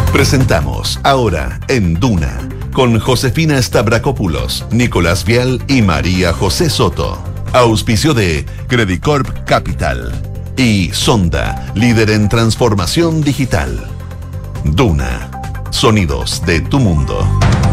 Presentamos ahora en Duna con Josefina Stavrakopoulos, Nicolás Vial y María José Soto. Auspicio de Credit Corp Capital y Sonda, líder en transformación digital. Duna, sonidos de tu mundo.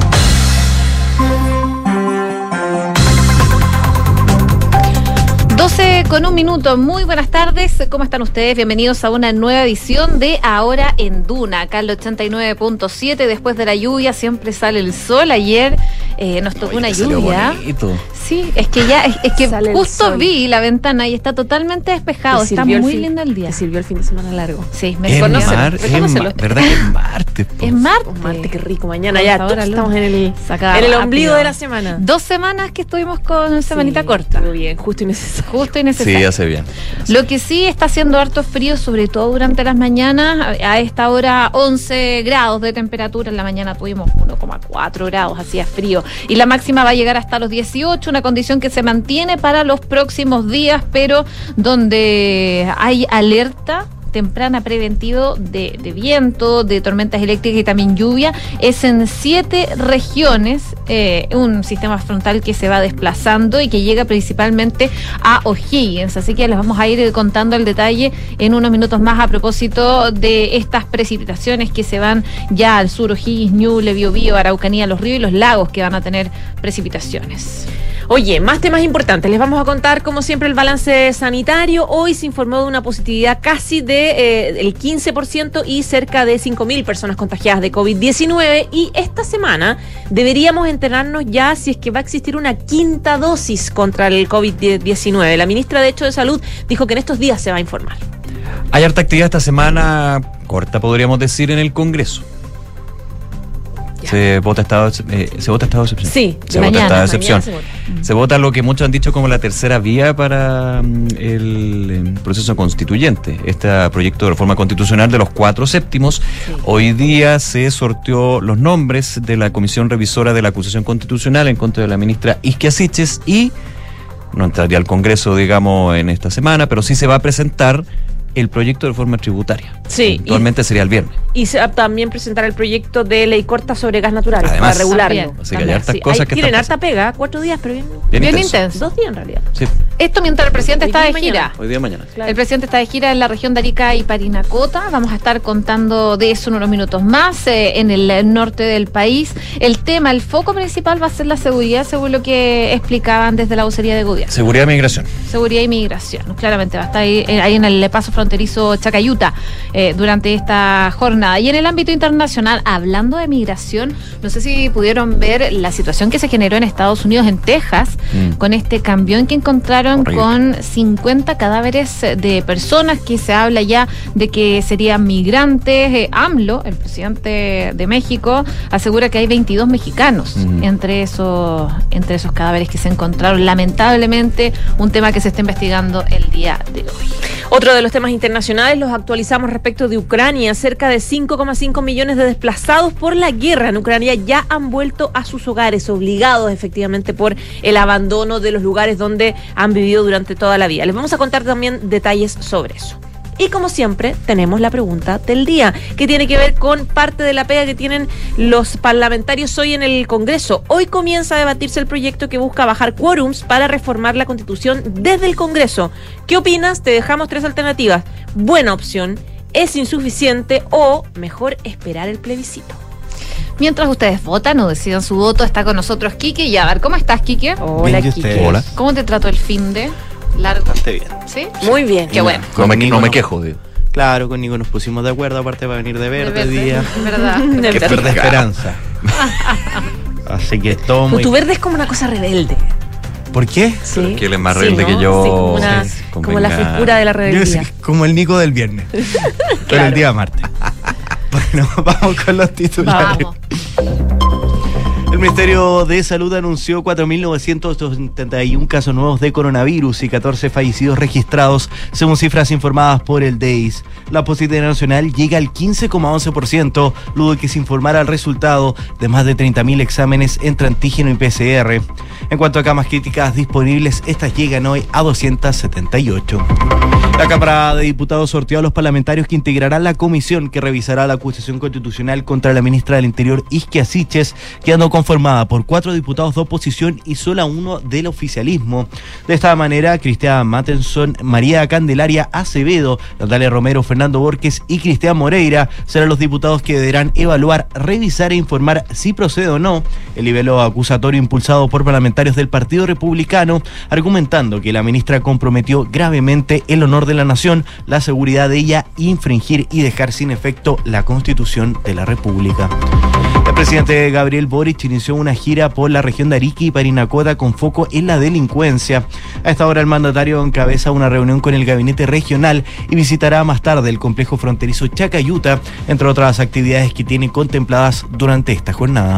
Con un minuto, muy buenas tardes, ¿cómo están ustedes? Bienvenidos a una nueva edición de Ahora en Duna, acá en el 89.7, después de la lluvia siempre sale el sol. Ayer nos tocó una lluvia. Sí, es que ya, es que justo vi la ventana y está totalmente despejado, está muy lindo el día. ¿Te sirvió el fin de semana largo? Sí, me conocen. ¿Verdad que es martes? Es martes. Martes, qué rico, mañana ya estamos en el ombligo de la semana. 2 semanas que estuvimos con semanita corta. Muy bien, justo y necesario. Sí, hace bien. Lo que sí está haciendo harto frío, sobre todo durante las mañanas. A esta hora 11 grados de temperatura. En la mañana tuvimos 1,4 grados, hacía frío. Y la máxima va a llegar hasta los 18, una condición que se mantiene para los próximos días, pero donde hay alerta temprana preventivo de viento, de tormentas eléctricas y también lluvia, es en 7 regiones, un sistema frontal que se va desplazando y que llega principalmente a O'Higgins, así que les vamos a ir contando el detalle en unos minutos más a propósito de estas precipitaciones que se van ya al sur, O'Higgins, Ñuble, Biobío, Araucanía, Los Ríos y los lagos que van a tener precipitaciones. Oye, más temas importantes. Les vamos a contar, como siempre, el balance sanitario. Hoy se informó de una positividad casi del 15% y cerca de 5.000 personas contagiadas de COVID-19. Y esta semana deberíamos enterarnos ya si es que va a existir una quinta dosis contra el COVID-19. La ministra, de hecho, de Salud dijo que en estos días se va a informar. Hay harta actividad esta semana, corta podríamos decir, en el Congreso. Se vota estado de excepción. Sí, se vota estado de excepción. Se vota lo que muchos han dicho como la tercera vía para el proceso constituyente. Este proyecto de reforma constitucional de los 4 séptimos. Sí. Hoy día se sorteó los nombres de la comisión revisora de la acusación constitucional en contra de la ministra Isquia Siches y no entraría al Congreso, digamos, en esta semana, pero sí se va a presentar el proyecto de reforma tributaria. Sí. Actualmente sería el viernes. Y se va a también presentar el proyecto de ley corta sobre gas natural. Además, para regularlo. También, así que hay hartas cosas que tienen harta pega, 4 días, pero bien intenso. 2 días en realidad. Sí. Esto mientras el presidente está de gira. Hoy día mañana. Claro. El presidente está de gira en la región de Arica y Parinacota. Vamos a estar contando de eso en unos minutos más. En el norte del país, el foco principal va a ser la seguridad, según lo que explicaban desde la vocería de gobierno. Seguridad e migración. Seguridad y migración. Claramente va a estar ahí en el paso fronterizo Chacayuta durante esta jornada. Y en el ámbito internacional, hablando de migración, no sé si pudieron ver la situación que se generó en Estados Unidos, en Texas, con este camión que encontraron con 50 cadáveres de personas, que se habla ya de que serían migrantes. AMLO, el presidente de México, asegura que hay 22 mexicanos entre esos cadáveres que se encontraron. Lamentablemente, un tema que se está investigando el día de hoy. Otro de los temas internacionales los actualizamos respecto de Ucrania. Cerca de 5,5 millones de desplazados por la guerra en Ucrania ya han vuelto a sus hogares, obligados efectivamente por el abandono de los lugares donde han vivido durante toda la vida. Les vamos a contar también detalles sobre eso. Y como siempre, tenemos la pregunta del día, que tiene que ver con parte de la pega que tienen los parlamentarios hoy en el Congreso. Hoy comienza a debatirse el proyecto que busca bajar quórums para reformar la Constitución desde el Congreso. ¿Qué opinas? Te dejamos 3 alternativas. Buena opción, es insuficiente o mejor esperar el plebiscito. Mientras ustedes votan o decidan su voto, está con nosotros Quique Yabar. ¿Cómo estás, Quique? Hola, Quique. Hola. ¿Cómo te trató el finde? Largo. Bastante bien. ¿Sí? Muy bien. Qué bueno. No me quejo, digo. Claro, con Nico nos pusimos de acuerdo, aparte va a venir de verde día. ¿Verdad? Que pierde esperanza. Así que todo muy... Tu verde es como una cosa rebelde. ¿Por qué? Sí. Porque él es más rebelde que yo. Sí, como la frescura de la rebeldía. Como el Nico del viernes. Pero el día martes. Bueno, vamos con los titulares. Vamos. El Ministerio de Salud anunció 4.971 casos nuevos de coronavirus y 14 fallecidos registrados, según cifras informadas por el DEIS. La positividad nacional llega al 15,11%, luego de que se informara el resultado de más de 30.000 exámenes entre antígeno y PCR. En cuanto a camas críticas disponibles, estas llegan hoy a 278. La Cámara de Diputados sorteó a los parlamentarios que integrarán la comisión que revisará la acusación constitucional contra la ministra del Interior, Isquia Siches, quedando conformada por 4 diputados de oposición y solo uno del oficialismo. De esta manera, Cristian Mattenson, María Candelaria Acevedo, Natalia Romero, Fernando Borges y Cristian Moreira serán los diputados que deberán evaluar, revisar e informar si procede o no el libelo acusatorio impulsado por parlamentarios del Partido Republicano, argumentando que la ministra comprometió gravemente el honor de la nación, la seguridad de ella, infringir y dejar sin efecto la Constitución de la República. El presidente Gabriel Boric inició una gira por la región de Arica y Parinacota con foco en la delincuencia. A esta hora el mandatario encabeza una reunión con el gabinete regional y visitará más tarde el complejo fronterizo Chacayuta, entre otras actividades que tiene contempladas durante esta jornada.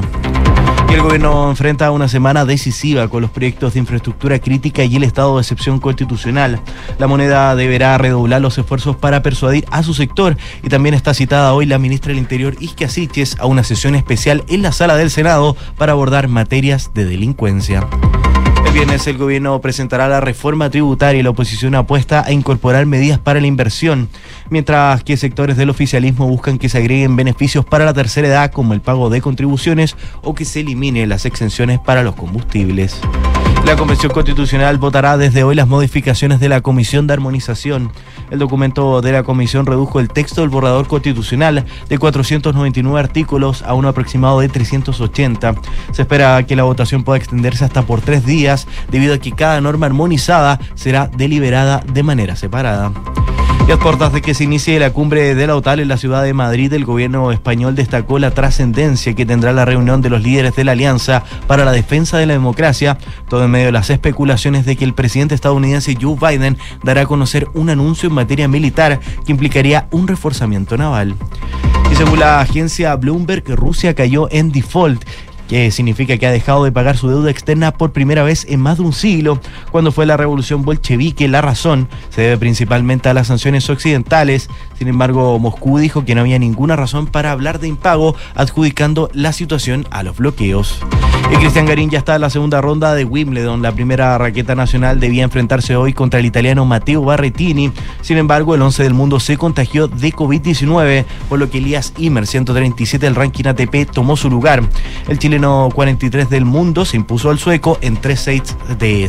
Y el gobierno enfrenta una semana decisiva con los proyectos de infraestructura crítica y el estado de excepción constitucional. La moneda deberá redoblar los esfuerzos para persuadir a su sector y también está citada hoy la ministra del Interior, Isquia Siches, a una sesión especial en la sala del Senado para abordar materias de delincuencia. El viernes el gobierno presentará la reforma tributaria y la oposición apuesta a incorporar medidas para la inversión, mientras que sectores del oficialismo buscan que se agreguen beneficios para la tercera edad como el pago de contribuciones o que se eliminen las exenciones para los combustibles. La Convención Constitucional votará desde hoy las modificaciones de la Comisión de Armonización. El documento de la Comisión redujo el texto del borrador constitucional de 499 artículos a un aproximado de 380. Se espera que la votación pueda extenderse hasta por 3 días, debido a que cada norma armonizada será deliberada de manera separada. Y a puertas de que se inicie la cumbre de la OTAN en la ciudad de Madrid, el gobierno español destacó la trascendencia que tendrá la reunión de los líderes de la Alianza para la Defensa de la Democracia, todo en medio de las especulaciones de que el presidente estadounidense Joe Biden dará a conocer un anuncio en materia militar que implicaría un reforzamiento naval. Y según la agencia Bloomberg, Rusia cayó en default, que significa que ha dejado de pagar su deuda externa por primera vez en más de un siglo. Cuando fue la revolución bolchevique, la razón se debe principalmente a las sanciones occidentales. Sin embargo, Moscú dijo que no había ninguna razón para hablar de impago, adjudicando la situación a los bloqueos. Y Cristian Garín ya está en la segunda ronda de Wimbledon. La primera raqueta nacional debía enfrentarse hoy contra el italiano Matteo Berrettini. Sin embargo, el 11 del mundo se contagió de COVID-19, por lo que Elias Ymer, 137 del ranking ATP, tomó su lugar. El chileno 43 del mundo se impuso al sueco en 3 sets de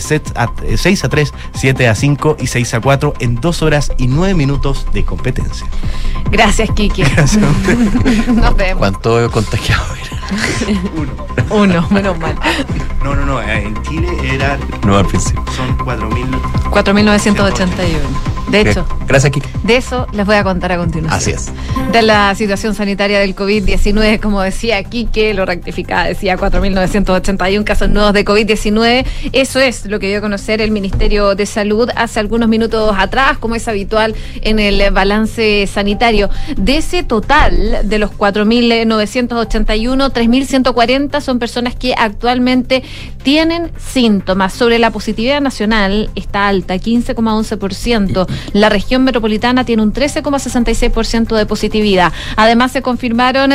6-3, 7-5 y 6-4 en 2 horas y 9 minutos de competencia. Gracias, Kiki. Gracias a usted. Nos vemos. ¿Cuánto contagiado era? Uno, menos mal. No, en Chile eran... No, al principio. Son 4.000... 4.981. De hecho, gracias, Kiki. De eso les voy a contar a continuación. Así es. De la situación sanitaria del COVID-19, como decía Quique, lo rectificaba, decía 4.981 casos nuevos de COVID-19. Eso es lo que dio a conocer el Ministerio de Salud hace algunos minutos atrás, como es habitual en el balance sanitario. De ese total, de los 4.981, 3.140 son personas que actualmente tienen síntomas. Sobre la positividad nacional está alta, 15,11%. La región metropolitana tiene un 13,66% de positividad. Además, se confirmaron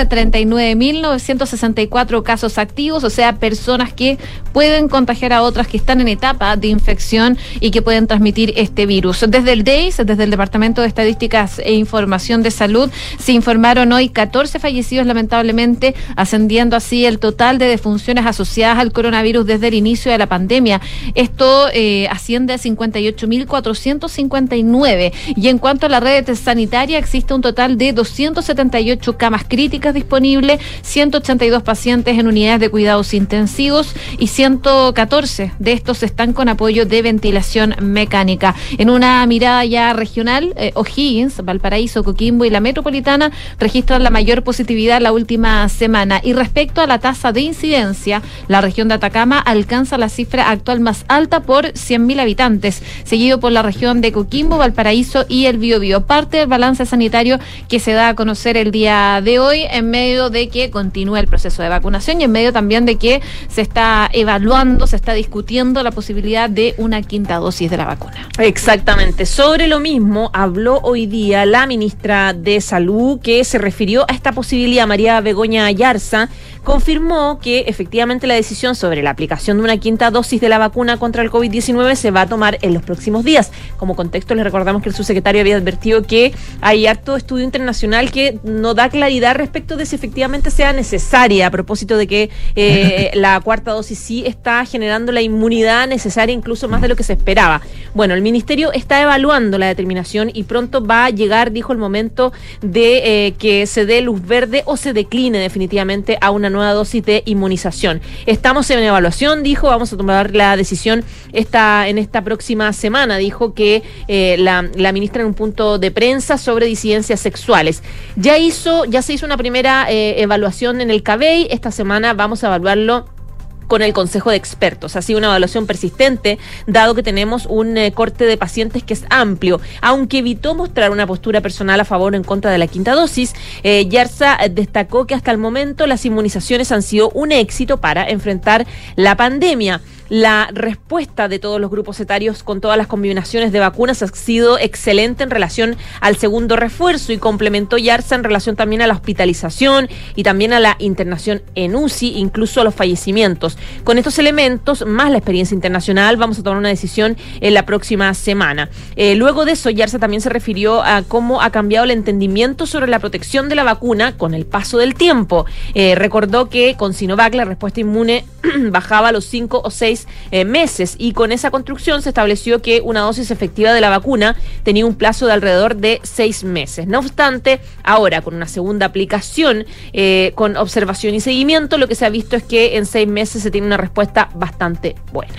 39.964 casos activos, o sea, personas que pueden contagiar a otras que están en etapa de infección y que pueden transmitir este virus. Desde el DEIS, desde el Departamento de Estadísticas e Información de Salud, se informaron hoy 14 fallecidos, lamentablemente, ascendiendo así el total de defunciones asociadas al coronavirus desde el inicio de la pandemia. Esto asciende a 58.459. Y en cuanto a la red sanitaria, existe un total de 278 camas críticas disponibles, 182 pacientes en unidades de cuidados intensivos y 114 de estos están con apoyo de ventilación mecánica. En una mirada ya regional, O'Higgins, Valparaíso, Coquimbo y la metropolitana registran la mayor positividad la última semana. Y respecto a la tasa de incidencia, la región de Atacama alcanza la cifra actual más alta por 100.000 habitantes, seguido por la región de Coquimbo, Valparaíso y el Biobío. Parte del balance sanitario que se da a conocer el día de hoy en medio de que continúa el proceso de vacunación y en medio también de que se está evaluando, se está discutiendo la posibilidad de una quinta dosis de la vacuna. Exactamente. Sobre lo mismo habló hoy día la ministra de Salud, que se refirió a esta posibilidad. María Begoña Ayarza confirmó que efectivamente la decisión sobre la aplicación de una quinta dosis de la vacuna contra el COVID-19 se va a tomar en los próximos días. Como contexto, les recordamos que el subsecretario había advertido que hay harto estudio internacional que no da claridad respecto de si efectivamente sea necesaria, a propósito de que la cuarta dosis sí está generando la inmunidad necesaria, incluso más de lo que se esperaba. Bueno, el ministerio está evaluando la determinación y pronto va a llegar, dijo, el momento de que se dé luz verde o se decline definitivamente a una nueva dosis de inmunización. Estamos en evaluación, dijo, vamos a tomar la decisión en esta próxima semana, dijo que la ministra en un punto de prensa sobre disidencias sexuales. Ya se hizo una primera evaluación en el CABEI, esta semana vamos a evaluarlo con el Consejo de Expertos. Ha sido una evaluación persistente, dado que tenemos un corte de pacientes que es amplio. Aunque evitó mostrar una postura personal a favor o en contra de la quinta dosis, Ayarza destacó que hasta el momento las inmunizaciones han sido un éxito para enfrentar la pandemia. La respuesta de todos los grupos etarios con todas las combinaciones de vacunas ha sido excelente en relación al segundo refuerzo, y complementó Ayarza en relación también a la hospitalización y también a la internación en UCI, incluso a los fallecimientos. Con estos elementos, más la experiencia internacional, vamos a tomar una decisión en la próxima semana. Luego de eso, Ayarza también se refirió a cómo ha cambiado el entendimiento sobre la protección de la vacuna con el paso del tiempo. Recordó que con Sinovac la respuesta inmune bajaba a los 5 o 6 meses, y con esa construcción se estableció que una dosis efectiva de la vacuna tenía un plazo de alrededor de 6 meses. No obstante, ahora con una segunda aplicación con observación y seguimiento, lo que se ha visto es que en 6 meses se tiene una respuesta bastante buena.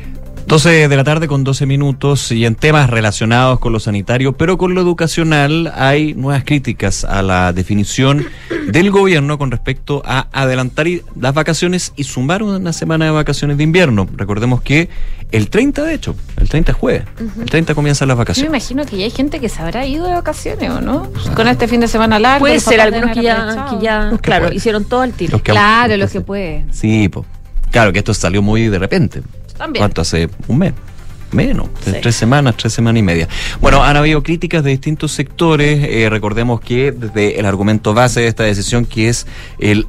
12 de la tarde con 12 minutos, y en temas relacionados con lo sanitario, pero con lo educacional, hay nuevas críticas a la definición del gobierno con respecto a adelantar las vacaciones y sumar una semana de vacaciones de invierno. Recordemos que el 30, de hecho, el 30 es jueves, el 30 comienzan las Yo vacaciones. me imagino que ya hay gente que se habrá ido de vacaciones, ¿o no? Con este fin de semana largo. Puede los ser, papás algunos que deben haber ya, aprovechado. claro, pueden. hicieron todo el tiro. Claro, los que pueden. Sí, pues. Claro que esto salió muy de repente. También. ¿Cuánto hace? Un mes. Menos, Sí. 3 semanas y media. Bueno, han habido críticas de distintos sectores. Recordemos que desde el argumento base de esta decisión, que es el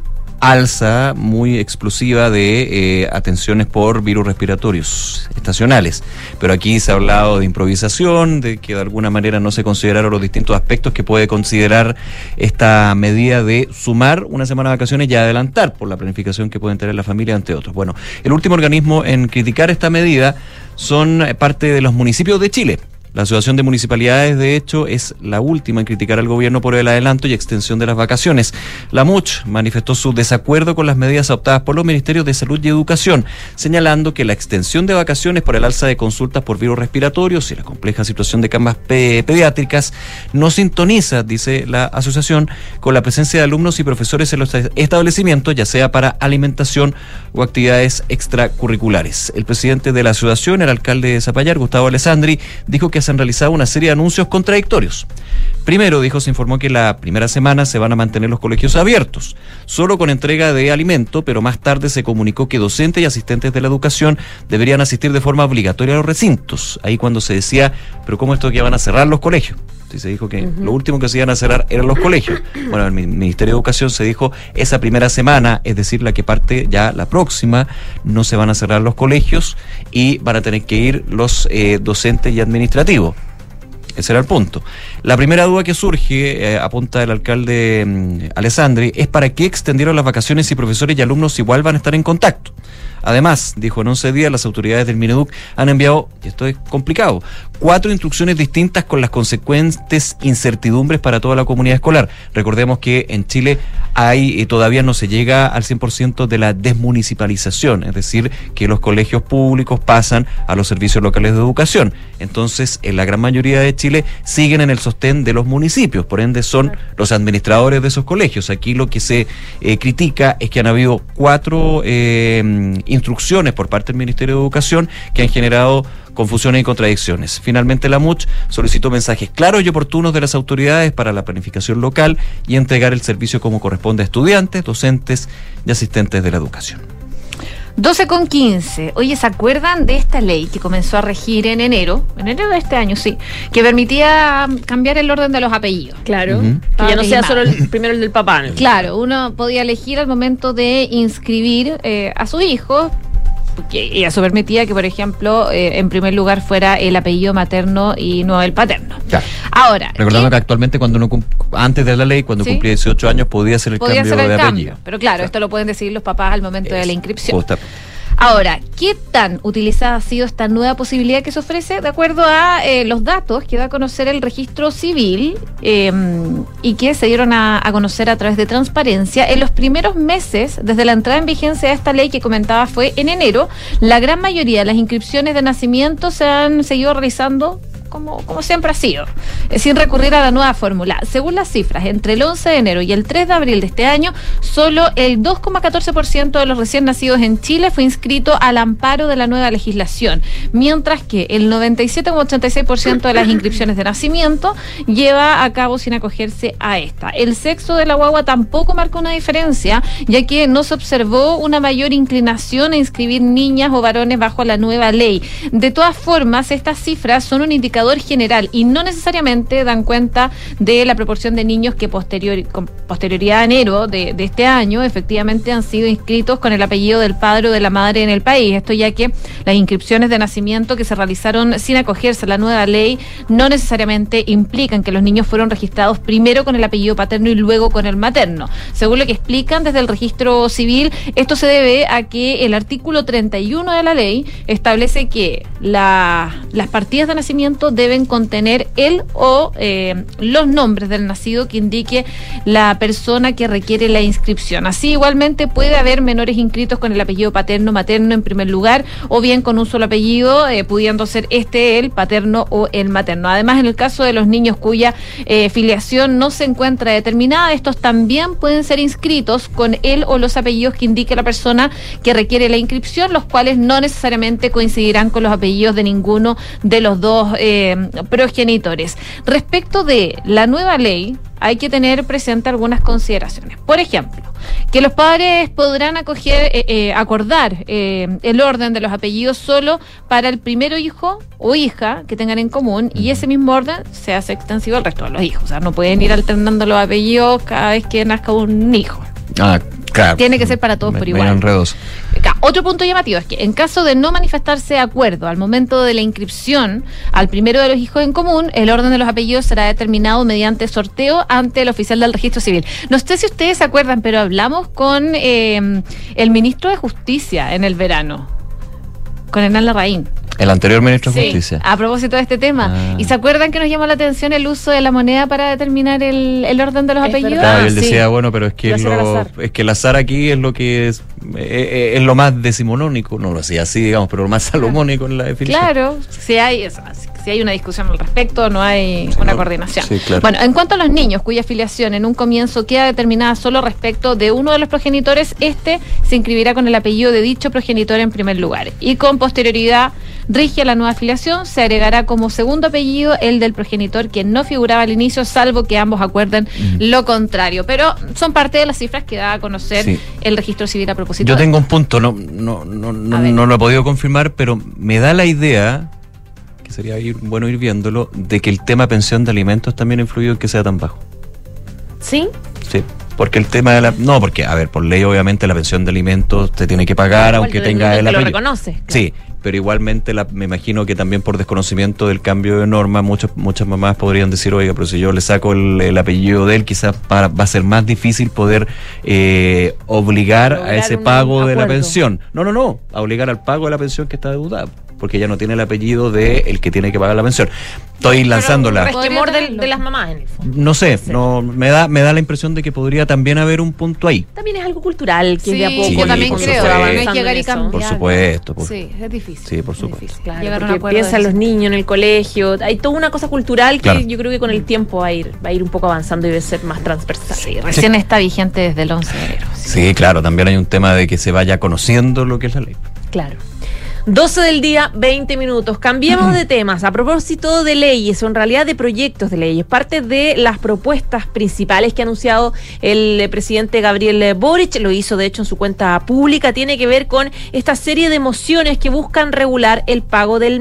alza muy explosiva de atenciones por virus respiratorios estacionales. Pero aquí se ha hablado de improvisación, de que de alguna manera no se consideraron los distintos aspectos que puede considerar esta medida de sumar una semana de vacaciones y adelantar por la planificación que pueden tener la familia, entre otros. Bueno, el último organismo en criticar esta medida son parte de los municipios de Chile. La Asociación de Municipalidades, de hecho, es la última en criticar al gobierno por el adelanto y extensión de las vacaciones. La MUCH manifestó su desacuerdo con las medidas adoptadas por los Ministerios de Salud y Educación, señalando que la extensión de vacaciones por el alza de consultas por virus respiratorios y la compleja situación de camas pediátricas no sintoniza, dice la asociación, con la presencia de alumnos y profesores en los establecimientos, ya sea para alimentación o actividades extracurriculares. El presidente de la asociación, el alcalde de Zapallar, Gustavo Alessandri, dijo que se han realizado una serie de anuncios contradictorios. Primero, dijo, se informó que la primera semana se van a mantener los colegios abiertos, solo con entrega de alimento, pero más tarde se comunicó que docentes y asistentes de la educación deberían asistir de forma obligatoria a los recintos. Ahí cuando se decía, pero ¿cómo esto que van a cerrar los colegios? Sí, se dijo que lo último que se iban a cerrar eran los colegios. Bueno, en el Ministerio de Educación se dijo, esa primera semana, es decir, la que parte ya la próxima, no se van a cerrar los colegios y van a tener que ir los docentes y administrativos. Ese era el punto. La primera duda que surge, apunta el alcalde Alessandri, es para qué extendieron las vacaciones si profesores y alumnos igual van a estar en contacto. Además, dijo, en 11 días las autoridades del Mineduc han enviado, y esto es complicado, 4 instrucciones distintas con las consecuentes incertidumbres para toda la comunidad escolar. Recordemos que en Chile todavía no se llega al 100% de la desmunicipalización, es decir, que los colegios públicos pasan a los servicios locales de educación. Entonces, en la gran mayoría de Chile siguen en el sostén de los municipios, por ende son los administradores de esos colegios. Aquí lo que se critica es que han habido 4 instrucciones por parte del Ministerio de Educación que han generado confusiones y contradicciones. Finalmente, la MUCH solicitó mensajes claros y oportunos de las autoridades para la planificación local y entregar el servicio como corresponde a estudiantes, docentes y asistentes de la educación. 12:15. Oye, ¿se acuerdan de esta ley que comenzó a regir en enero de este año, sí, que permitía cambiar el orden de los apellidos? Claro, que ya no sea solo primero el del papá, ¿no? Claro, uno podía elegir al momento de inscribir a sus hijos, y eso permitía que, por ejemplo, en primer lugar fuera el apellido materno y no el paterno. Claro. Ahora, recordando que actualmente antes de la ley, cuando cumplía 18 años, podía hacer el cambio de apellido. Pero claro, esto lo pueden decidir los papás al momento de la inscripción. Justo. Ahora, ¿qué tan utilizada ha sido esta nueva posibilidad que se ofrece? De acuerdo a los datos que da a conocer el registro civil y que se dieron a conocer a través de Transparencia, en los primeros meses, desde la entrada en vigencia de esta ley que comentaba fue en enero, la gran mayoría de las inscripciones de nacimiento se han seguido realizando como siempre ha sido, sin recurrir a la nueva fórmula. Según las cifras, entre el 11 de enero y el 3 de abril de este año, solo el 2,14% de los recién nacidos en Chile fue inscrito al amparo de la nueva legislación, mientras que el 97,86% de las inscripciones de nacimiento lleva a cabo sin acogerse a esta. El sexo de la guagua tampoco marcó una diferencia, ya que no se observó una mayor inclinación a inscribir niñas o varones bajo la nueva ley. De todas formas, estas cifras son un indicador general y no necesariamente dan cuenta de la proporción de niños que con posterioridad a enero de este año efectivamente han sido inscritos con el apellido del padre o de la madre en el país. Esto ya que las inscripciones de nacimiento que se realizaron sin acogerse a la nueva ley no necesariamente implican que los niños fueron registrados primero con el apellido paterno y luego con el materno. Según lo que explican desde el registro civil, esto se debe a que el artículo 31 de la ley establece que las partidas de nacimiento deben contener el o los nombres del nacido que indique la persona que requiere la inscripción. Así, igualmente puede haber menores inscritos con el apellido paterno, materno en primer lugar, o bien con un solo apellido, pudiendo ser el paterno o el materno. Además, en el caso de los niños cuya filiación no se encuentra determinada, estos también pueden ser inscritos con el o los apellidos que indique la persona que requiere la inscripción, los cuales no necesariamente coincidirán con los apellidos de ninguno de los dos progenitores. Respecto de la nueva ley, hay que tener presente algunas consideraciones. Por ejemplo, que los padres podrán acordar el orden de los apellidos solo para el primero hijo o hija que tengan en común, y ese mismo orden se hace extensivo al resto de los hijos. O sea, no pueden ir alternando los apellidos cada vez que nazca un hijo. Claro. Tiene que ser para todos por igual. Enredos. Otro punto llamativo es que en caso de no manifestarse de acuerdo al momento de la inscripción al primero de los hijos en común, el orden de los apellidos será determinado mediante sorteo ante el oficial del registro civil. No sé si ustedes se acuerdan, pero hablamos con el ministro de Justicia en el verano, con Hernán Larraín. El anterior ministro de Justicia. A propósito de este tema. ¿Y se acuerdan que nos llamó la atención el uso de la moneda para determinar el orden de los apellidos? Claro, él decía, bueno, pero es que el azar aquí es lo que es lo más decimonónico, no lo hacía así, digamos, pero lo más salomónico en la definición. Claro, si hay una discusión al respecto, no hay una coordinación. Sí, claro. Bueno, en cuanto a los niños cuya filiación en un comienzo queda determinada solo respecto de uno de los progenitores, se inscribirá con el apellido de dicho progenitor en primer lugar. Y con posterioridad rige la nueva afiliación, se agregará como segundo apellido el del progenitor que no figuraba al inicio, salvo que ambos acuerden lo contrario. Pero son parte de las cifras que da a conocer el registro civil a propósito. Yo tengo un punto, no lo he podido confirmar, pero me da la idea, que sería bueno ir viéndolo, de que el tema pensión de alimentos también ha influido en que sea tan bajo. ¿Sí? Sí. Porque el tema de porque, a ver, por ley obviamente la pensión de alimentos te tiene que pagar aunque tenga el apellido. Lo reconoce. Claro. Sí, pero igualmente me imagino que también por desconocimiento del cambio de norma, muchas mamás podrían decir, oiga, pero si yo le saco el apellido de él, quizás va a ser más difícil poder obligar a ese pago de la pensión. No, a obligar al pago de la pensión que está deudada, porque ya no tiene el apellido de el que tiene que pagar la pensión. Estoy lanzándola. Pero un resquemor de las mamás en el fondo. No sé, me da la impresión de que podría también haber un punto ahí. También es algo cultural que de a poco. Yo también creo, no es llegar y cambiar. Por supuesto. Sí, es difícil. Sí, por supuesto. Difícil, claro, porque piensan los niños en el colegio, hay toda una cosa cultural que yo creo que con el tiempo va a ir un poco avanzando y va a ser más transversal. Sí, recién está vigente desde el 11 de enero. Sí, claro, también hay un tema de que se vaya conociendo lo que es la ley. Claro. 12 del día, 20 minutos. Cambiemos de temas. A propósito de leyes, o en realidad de proyectos de leyes, parte de las propuestas principales que ha anunciado el presidente Gabriel Boric, lo hizo de hecho en su cuenta pública, tiene que ver con esta serie de mociones que buscan regular el pago del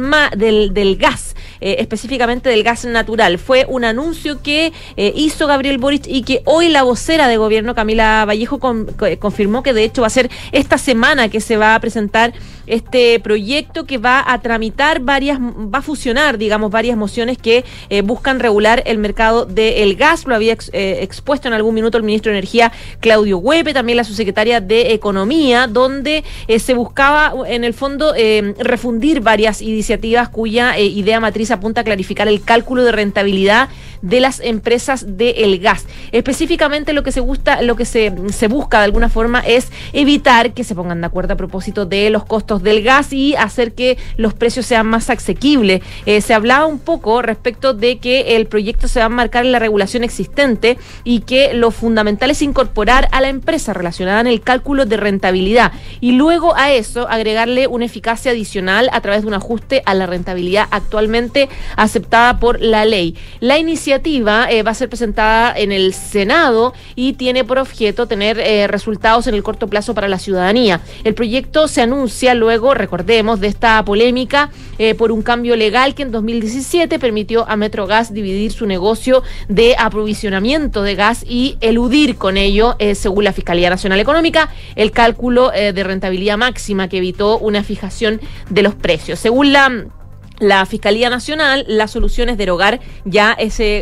gas. Específicamente del gas natural. Fue un anuncio que hizo Gabriel Boric y que hoy la vocera de gobierno, Camila Vallejo, confirmó que de hecho va a ser esta semana que se va a presentar este proyecto que va a tramitar va a fusionar, digamos, varias mociones que buscan regular el mercado del gas. Lo había expuesto en algún minuto el ministro de Energía, Claudio Huepe, también la subsecretaria de Economía, donde se buscaba, en el fondo, refundir varias iniciativas cuya idea matriz apunta a clarificar el cálculo de rentabilidad de las empresas del gas. Específicamente lo que se busca de alguna forma es evitar que se pongan de acuerdo a propósito de los costos del gas y hacer que los precios sean más asequibles. Se hablaba un poco respecto de que el proyecto se va a enmarcar en la regulación existente y que lo fundamental es incorporar a la empresa relacionada en el cálculo de rentabilidad y luego a eso agregarle una eficacia adicional a través de un ajuste a la rentabilidad actualmente aceptada por la ley. La iniciativa va a ser presentada en el Senado y tiene por objeto tener resultados en el corto plazo para la ciudadanía. El proyecto se anuncia luego, recordemos, de esta polémica por un cambio legal que en 2017 permitió a Metrogas dividir su negocio de aprovisionamiento de gas y eludir con ello, según la Fiscalía Nacional Económica, el cálculo de rentabilidad máxima que evitó una fijación de los precios. Según la Fiscalía Nacional, la solución es derogar ya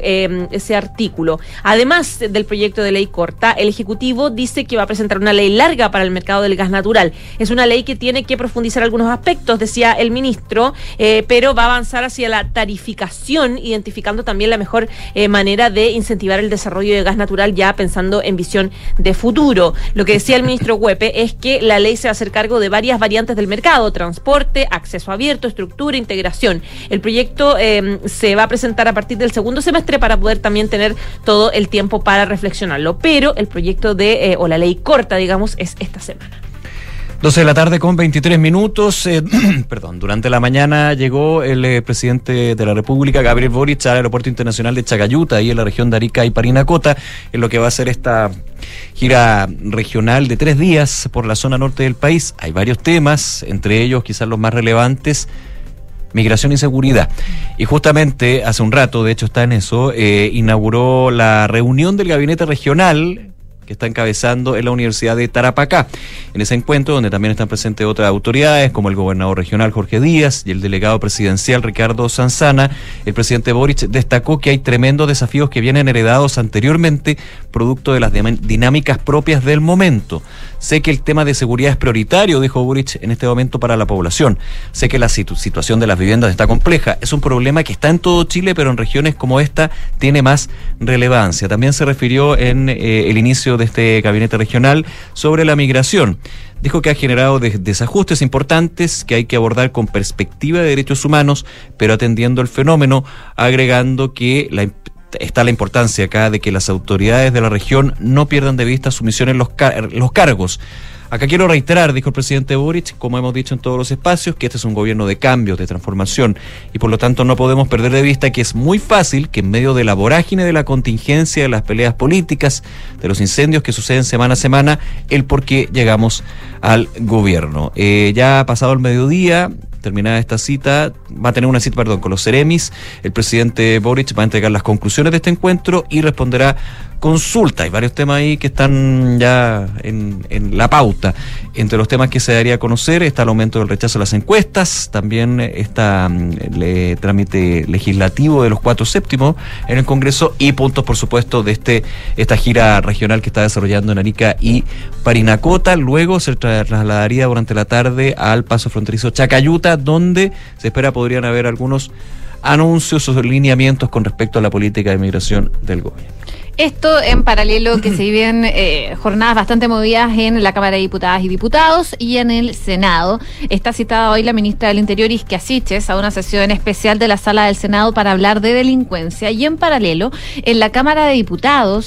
ese artículo. Además del proyecto de ley corta, el Ejecutivo dice que va a presentar una ley larga para el mercado del gas natural. Es una ley que tiene que profundizar algunos aspectos, decía el ministro, pero va a avanzar hacia la tarificación, identificando también la mejor manera de incentivar el desarrollo de gas natural, ya pensando en visión de futuro. Lo que decía el ministro Huepe es que la ley se va a hacer cargo de varias variantes del mercado: transporte, acceso abierto, estructura, integración. El proyecto se va a presentar a partir del segundo semestre para poder también tener todo el tiempo para reflexionarlo, pero el proyecto o la ley corta, digamos, es esta semana. 12 de la tarde con 23 minutos. Durante la mañana llegó el presidente de la República, Gabriel Boric, al Aeropuerto Internacional de Chacayuta, ahí en la región de Arica y Parinacota, en lo que va a ser esta gira regional de 3 días por la zona norte del país. Hay varios temas, entre ellos quizás los más relevantes: migración y seguridad. Y justamente hace un rato, de hecho está en eso, inauguró la reunión del gabinete regional que está encabezando en la Universidad de Tarapacá. En ese encuentro, donde también están presentes otras autoridades, como el gobernador regional Jorge Díaz y el delegado presidencial Ricardo Sanzana, el presidente Boric destacó que hay tremendos desafíos que vienen heredados anteriormente, producto de las dinámicas propias del momento. Sé que el tema de seguridad es prioritario, dijo Boric, en este momento para la población. Sé que la situación de las viviendas está compleja. Es un problema que está en todo Chile, pero en regiones como esta tiene más relevancia. También se refirió en el inicio de este gabinete regional sobre la migración. Dijo que ha generado desajustes importantes que hay que abordar con perspectiva de derechos humanos, pero atendiendo el fenómeno, agregando que está la importancia acá de que las autoridades de la región no pierdan de vista su misión en los cargos. Acá quiero reiterar, dijo el presidente Boric, como hemos dicho en todos los espacios, que este es un gobierno de cambios, de transformación, y por lo tanto no podemos perder de vista que es muy fácil que en medio de la vorágine de la contingencia, de las peleas políticas, de los incendios que suceden semana a semana, el por qué llegamos al gobierno. Ya ha pasado el mediodía. Terminada esta cita, va a tener una cita, con los Ceremis. El presidente Boric va a entregar las conclusiones de este encuentro y responderá consulta. Hay varios temas ahí que están ya en la pauta. Entre los temas que se daría a conocer está el aumento del rechazo a las encuestas, también está el trámite legislativo de los 4 séptimos en el Congreso y puntos, por supuesto, de esta gira regional que está desarrollando en Arica y Parinacota. Luego se trasladaría durante la tarde al paso fronterizo Chacayuta, donde se espera podrían haber algunos anuncios o lineamientos con respecto a la política de migración del gobierno. Esto en paralelo que se viven jornadas bastante movidas en la Cámara de Diputadas y Diputados y en el Senado. Está citada hoy la ministra del Interior, Isquia Siches, a una sesión especial de la Sala del Senado para hablar de delincuencia. Y en paralelo, en la Cámara de Diputados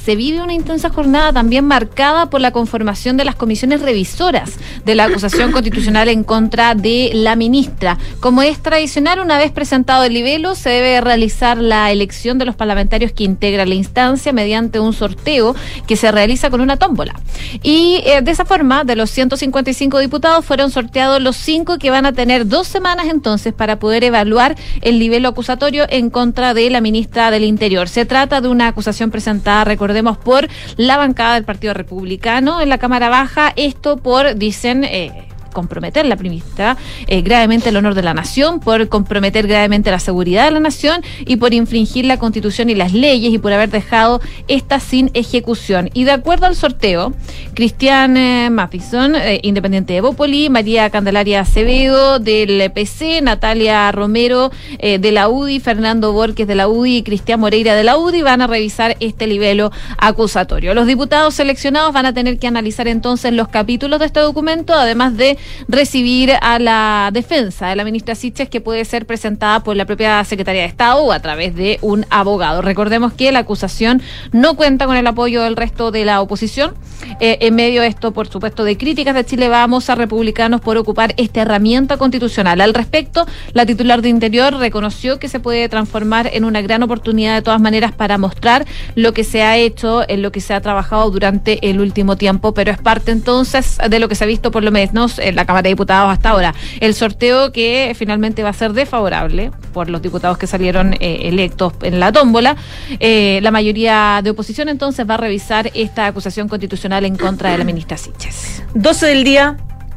se vive una intensa jornada también marcada por la conformación de las comisiones revisoras de la acusación constitucional en contra de la ministra. Como es tradicional, una vez presentado el libelo, se debe realizar la elección de los parlamentarios que integran la instancia mediante un sorteo que se realiza con una tómbola. Y de esa forma, de los 155 diputados, fueron sorteados los 5 que van a tener 2 semanas entonces para poder evaluar el libelo acusatorio en contra de la ministra del Interior. Se trata de una acusación presentada, recordemos, por la bancada del Partido Republicano en la Cámara Baja, esto por, dicen, comprometer la ministra gravemente el honor de la nación, por comprometer gravemente la seguridad de la nación y por infringir la Constitución y las leyes y por haber dejado esta sin ejecución. Y de acuerdo al sorteo, Cristian Matheson, independiente de Evópoli, María Candelaria Acevedo del PC, Natalia Romero de la UDI, Fernando Borges de la UDI y Cristian Moreira de la UDI van a revisar este libelo acusatorio. Los diputados seleccionados van a tener que analizar entonces los capítulos de este documento, además de recibir a la defensa de la ministra Siches, que puede ser presentada por la propia Secretaría de Estado o a través de un abogado. Recordemos que la acusación no cuenta con el apoyo del resto de la oposición. En medio de esto, por supuesto, de críticas de Chile Vamos a republicanos por ocupar esta herramienta constitucional. Al respecto, la titular de Interior reconoció que se puede transformar en una gran oportunidad de todas maneras para mostrar lo que se ha hecho, en lo que se ha trabajado durante el último tiempo, pero es parte entonces de lo que se ha visto por lo menos en la Cámara de Diputados hasta ahora. El sorteo que finalmente va a ser desfavorable por los diputados que salieron electos en la tómbola. La mayoría de oposición entonces va a revisar esta acusación constitucional en contra de la ministra Siches. 12 del día.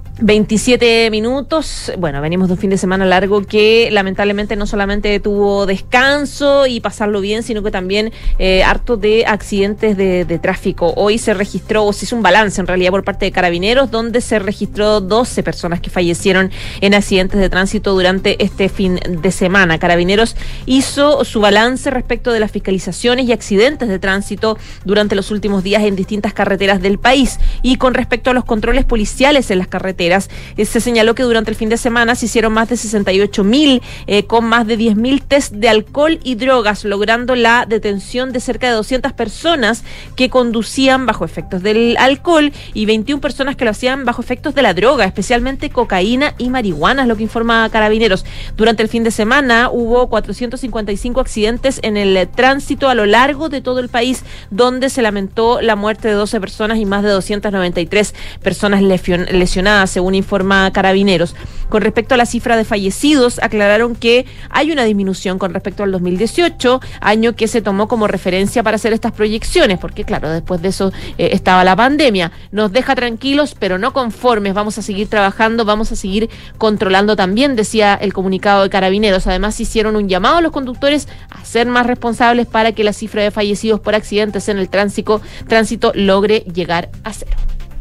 27 minutos. Bueno, venimos de un fin de semana largo que lamentablemente no solamente tuvo descanso y pasarlo bien, sino que también harto de accidentes de tráfico. Hoy se registró, o se hizo un balance en realidad por parte de Carabineros, donde se registró 12 personas que fallecieron en accidentes de tránsito durante este fin de semana. Carabineros hizo su balance respecto de las fiscalizaciones y accidentes de tránsito durante los últimos días en distintas carreteras del país. Y con respecto a los controles policiales en las carreteras, se señaló que durante el fin de semana se hicieron más de 68.000 con más de 10.000 test de alcohol y drogas, logrando la detención de cerca de 200 personas que conducían bajo efectos del alcohol y 21 personas que lo hacían bajo efectos de la droga, especialmente cocaína y marihuana, es lo que informa Carabineros. Durante el fin de semana hubo 455 accidentes en el tránsito a lo largo de todo el país, donde se lamentó la muerte de 12 personas y más de 293 personas lesionadas, según informa Carabineros. Con respecto a la cifra de fallecidos, aclararon que hay una disminución con respecto al 2018, año que se tomó como referencia para hacer estas proyecciones, porque claro, después de eso estaba la pandemia. Nos deja tranquilos, pero no conformes. Vamos a seguir trabajando, vamos a seguir controlando también, decía el comunicado de Carabineros. Además, hicieron un llamado a los conductores a ser más responsables para que la cifra de fallecidos por accidentes en el tránsito logre llegar a 0.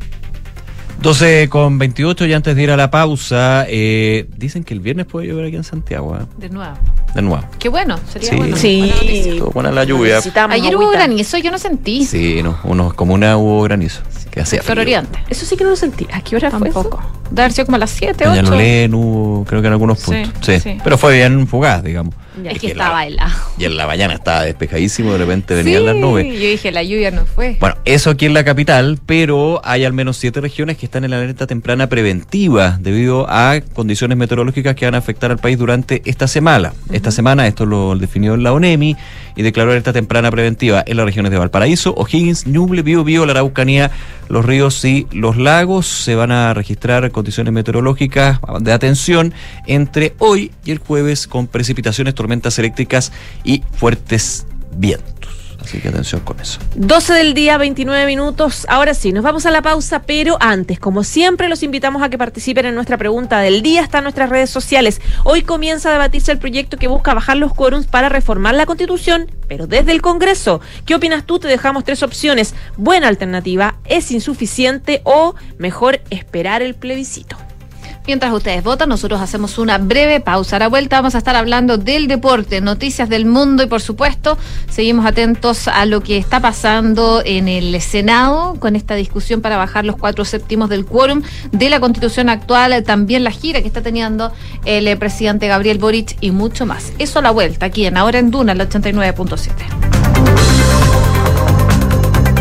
12:28, y antes de ir a la pausa, dicen que el viernes puede llover aquí en Santiago. De nuevo. De nuevo. Qué bueno, sería Sí. bueno. Sí, Estuvo buena la lluvia. Ayer hubo granizo, yo no sentí. Sí, no, como una hubo granizo. Que hacía Flor frío. Oriente. Eso sí que no lo sentí. ¿A qué hora fue eso? Tampoco. Debe haber sido como a las 7, En 8. Ñalolén hubo, creo que en algunos puntos. Sí. Pero fue bien fugaz, digamos. Es que estaba helado. Y en la mañana estaba despejadísimo, de repente venían las nubes. Yo dije, la lluvia no fue. Bueno, eso aquí en la capital, pero hay al menos 7 regiones que están en la alerta temprana preventiva debido a condiciones meteorológicas que van a afectar al país durante esta semana. Esta semana, esto lo definió la ONEMI y declaró alerta temprana preventiva en las regiones de Valparaíso, O'Higgins, Ñuble, Biobío, la Araucanía, los ríos y los lagos. Se van a registrar condiciones meteorológicas de atención entre hoy y el jueves con precipitaciones, tormentas eléctricas y fuertes vientos. Así que atención con eso. 12 del día, 29 minutos. Ahora sí, nos vamos a la pausa, pero antes, como siempre, los invitamos a que participen en nuestra pregunta del día. Está en nuestras redes sociales. Hoy comienza a debatirse el proyecto que busca bajar los quórums para reformar la Constitución, pero desde el Congreso. ¿Qué opinas tú? Te dejamos 3 opciones. Buena alternativa, es insuficiente o mejor esperar el plebiscito. Mientras ustedes votan, nosotros hacemos una breve pausa. A la vuelta vamos a estar hablando del deporte, noticias del mundo y, por supuesto, seguimos atentos a lo que está pasando en el Senado con esta discusión para bajar los 4/7 del quórum de la Constitución actual, también la gira que está teniendo el presidente Gabriel Boric y mucho más. Eso a la vuelta, aquí en Ahora en Duna, el 89.7.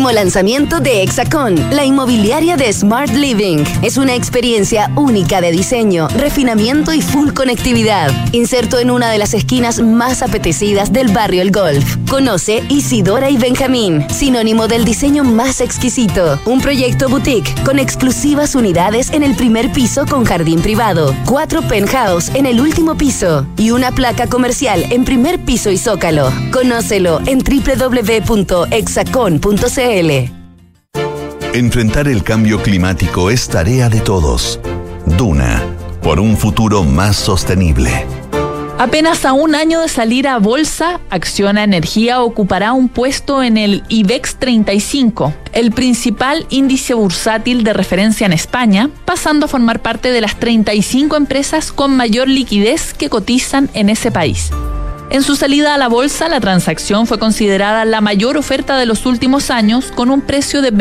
último lanzamiento de Hexacón, la inmobiliaria de Smart Living. Es una experiencia única de diseño, refinamiento y full conectividad. Inserto en una de las esquinas más apetecidas del barrio El Golf. Conoce Isidora y Benjamín, sinónimo del diseño más exquisito. Un proyecto boutique con exclusivas unidades en el primer piso con jardín privado, 4 penthouse en el último piso y una placa comercial en primer piso y zócalo. Conócelo en www.hexacon.cl. Enfrentar el cambio climático es tarea de todos. Duna, por un futuro más sostenible. Apenas a un año de salir a bolsa, Acciona Energía ocupará un puesto en el IBEX 35, el principal índice bursátil de referencia en España, pasando a formar parte de las 35 empresas con mayor liquidez que cotizan en ese país. En su salida a la bolsa, la transacción fue considerada la mayor oferta de los últimos años, con un precio de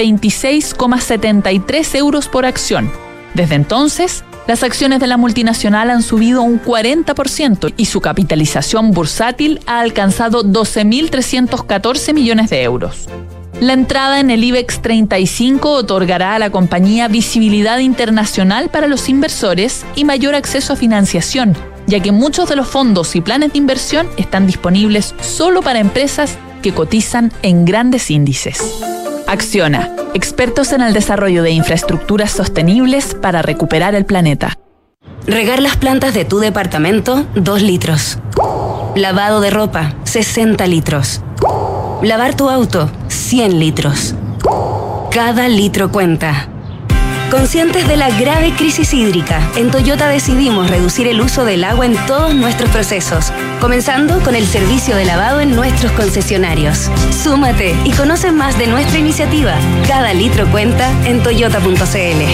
26,73 euros por acción. Desde entonces, las acciones de la multinacional han subido un 40% y su capitalización bursátil ha alcanzado 12.314 millones de euros. La entrada en el IBEX 35 otorgará a la compañía visibilidad internacional para los inversores y mayor acceso a financiación, ya que muchos de los fondos y planes de inversión están disponibles solo para empresas que cotizan en grandes índices. Acciona, expertos en el desarrollo de infraestructuras sostenibles para recuperar el planeta. Regar las plantas de tu departamento, 2 litros. Lavado de ropa, 60 litros. Lavar tu auto, 100 litros. Cada litro cuenta. Conscientes de la grave crisis hídrica, en Toyota decidimos reducir el uso del agua en todos nuestros procesos, comenzando con el servicio de lavado en nuestros concesionarios. Súmate y conoce más de nuestra iniciativa. Cada litro cuenta en toyota.cl.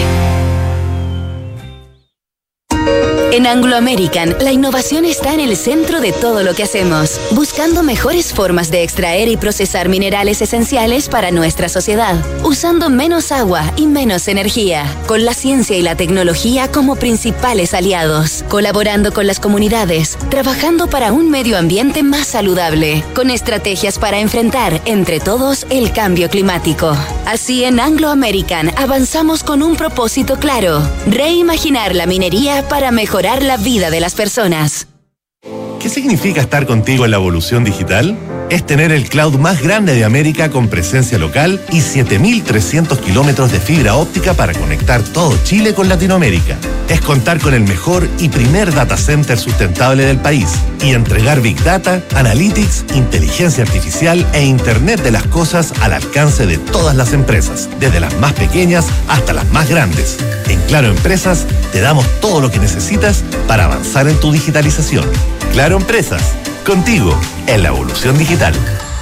En Anglo American, la innovación está en el centro de todo lo que hacemos, buscando mejores formas de extraer y procesar minerales esenciales para nuestra sociedad, usando menos agua y menos energía, con la ciencia y la tecnología como principales aliados, colaborando con las comunidades, trabajando para un medio ambiente más saludable, con estrategias para enfrentar entre todos el cambio climático. Así, en Anglo American avanzamos con un propósito claro: reimaginar la minería para mejorar la vida de las personas. ¿Qué significa estar contigo en la evolución digital? Es tener el cloud más grande de América con presencia local y 7.300 kilómetros de fibra óptica para conectar todo Chile con Latinoamérica. Es contar con el mejor y primer data center sustentable del país y entregar Big Data, Analytics, inteligencia artificial e Internet de las cosas al alcance de todas las empresas, desde las más pequeñas hasta las más grandes. En Claro Empresas te damos todo lo que necesitas para avanzar en tu digitalización. Claro Empresas, contigo en la evolución digital.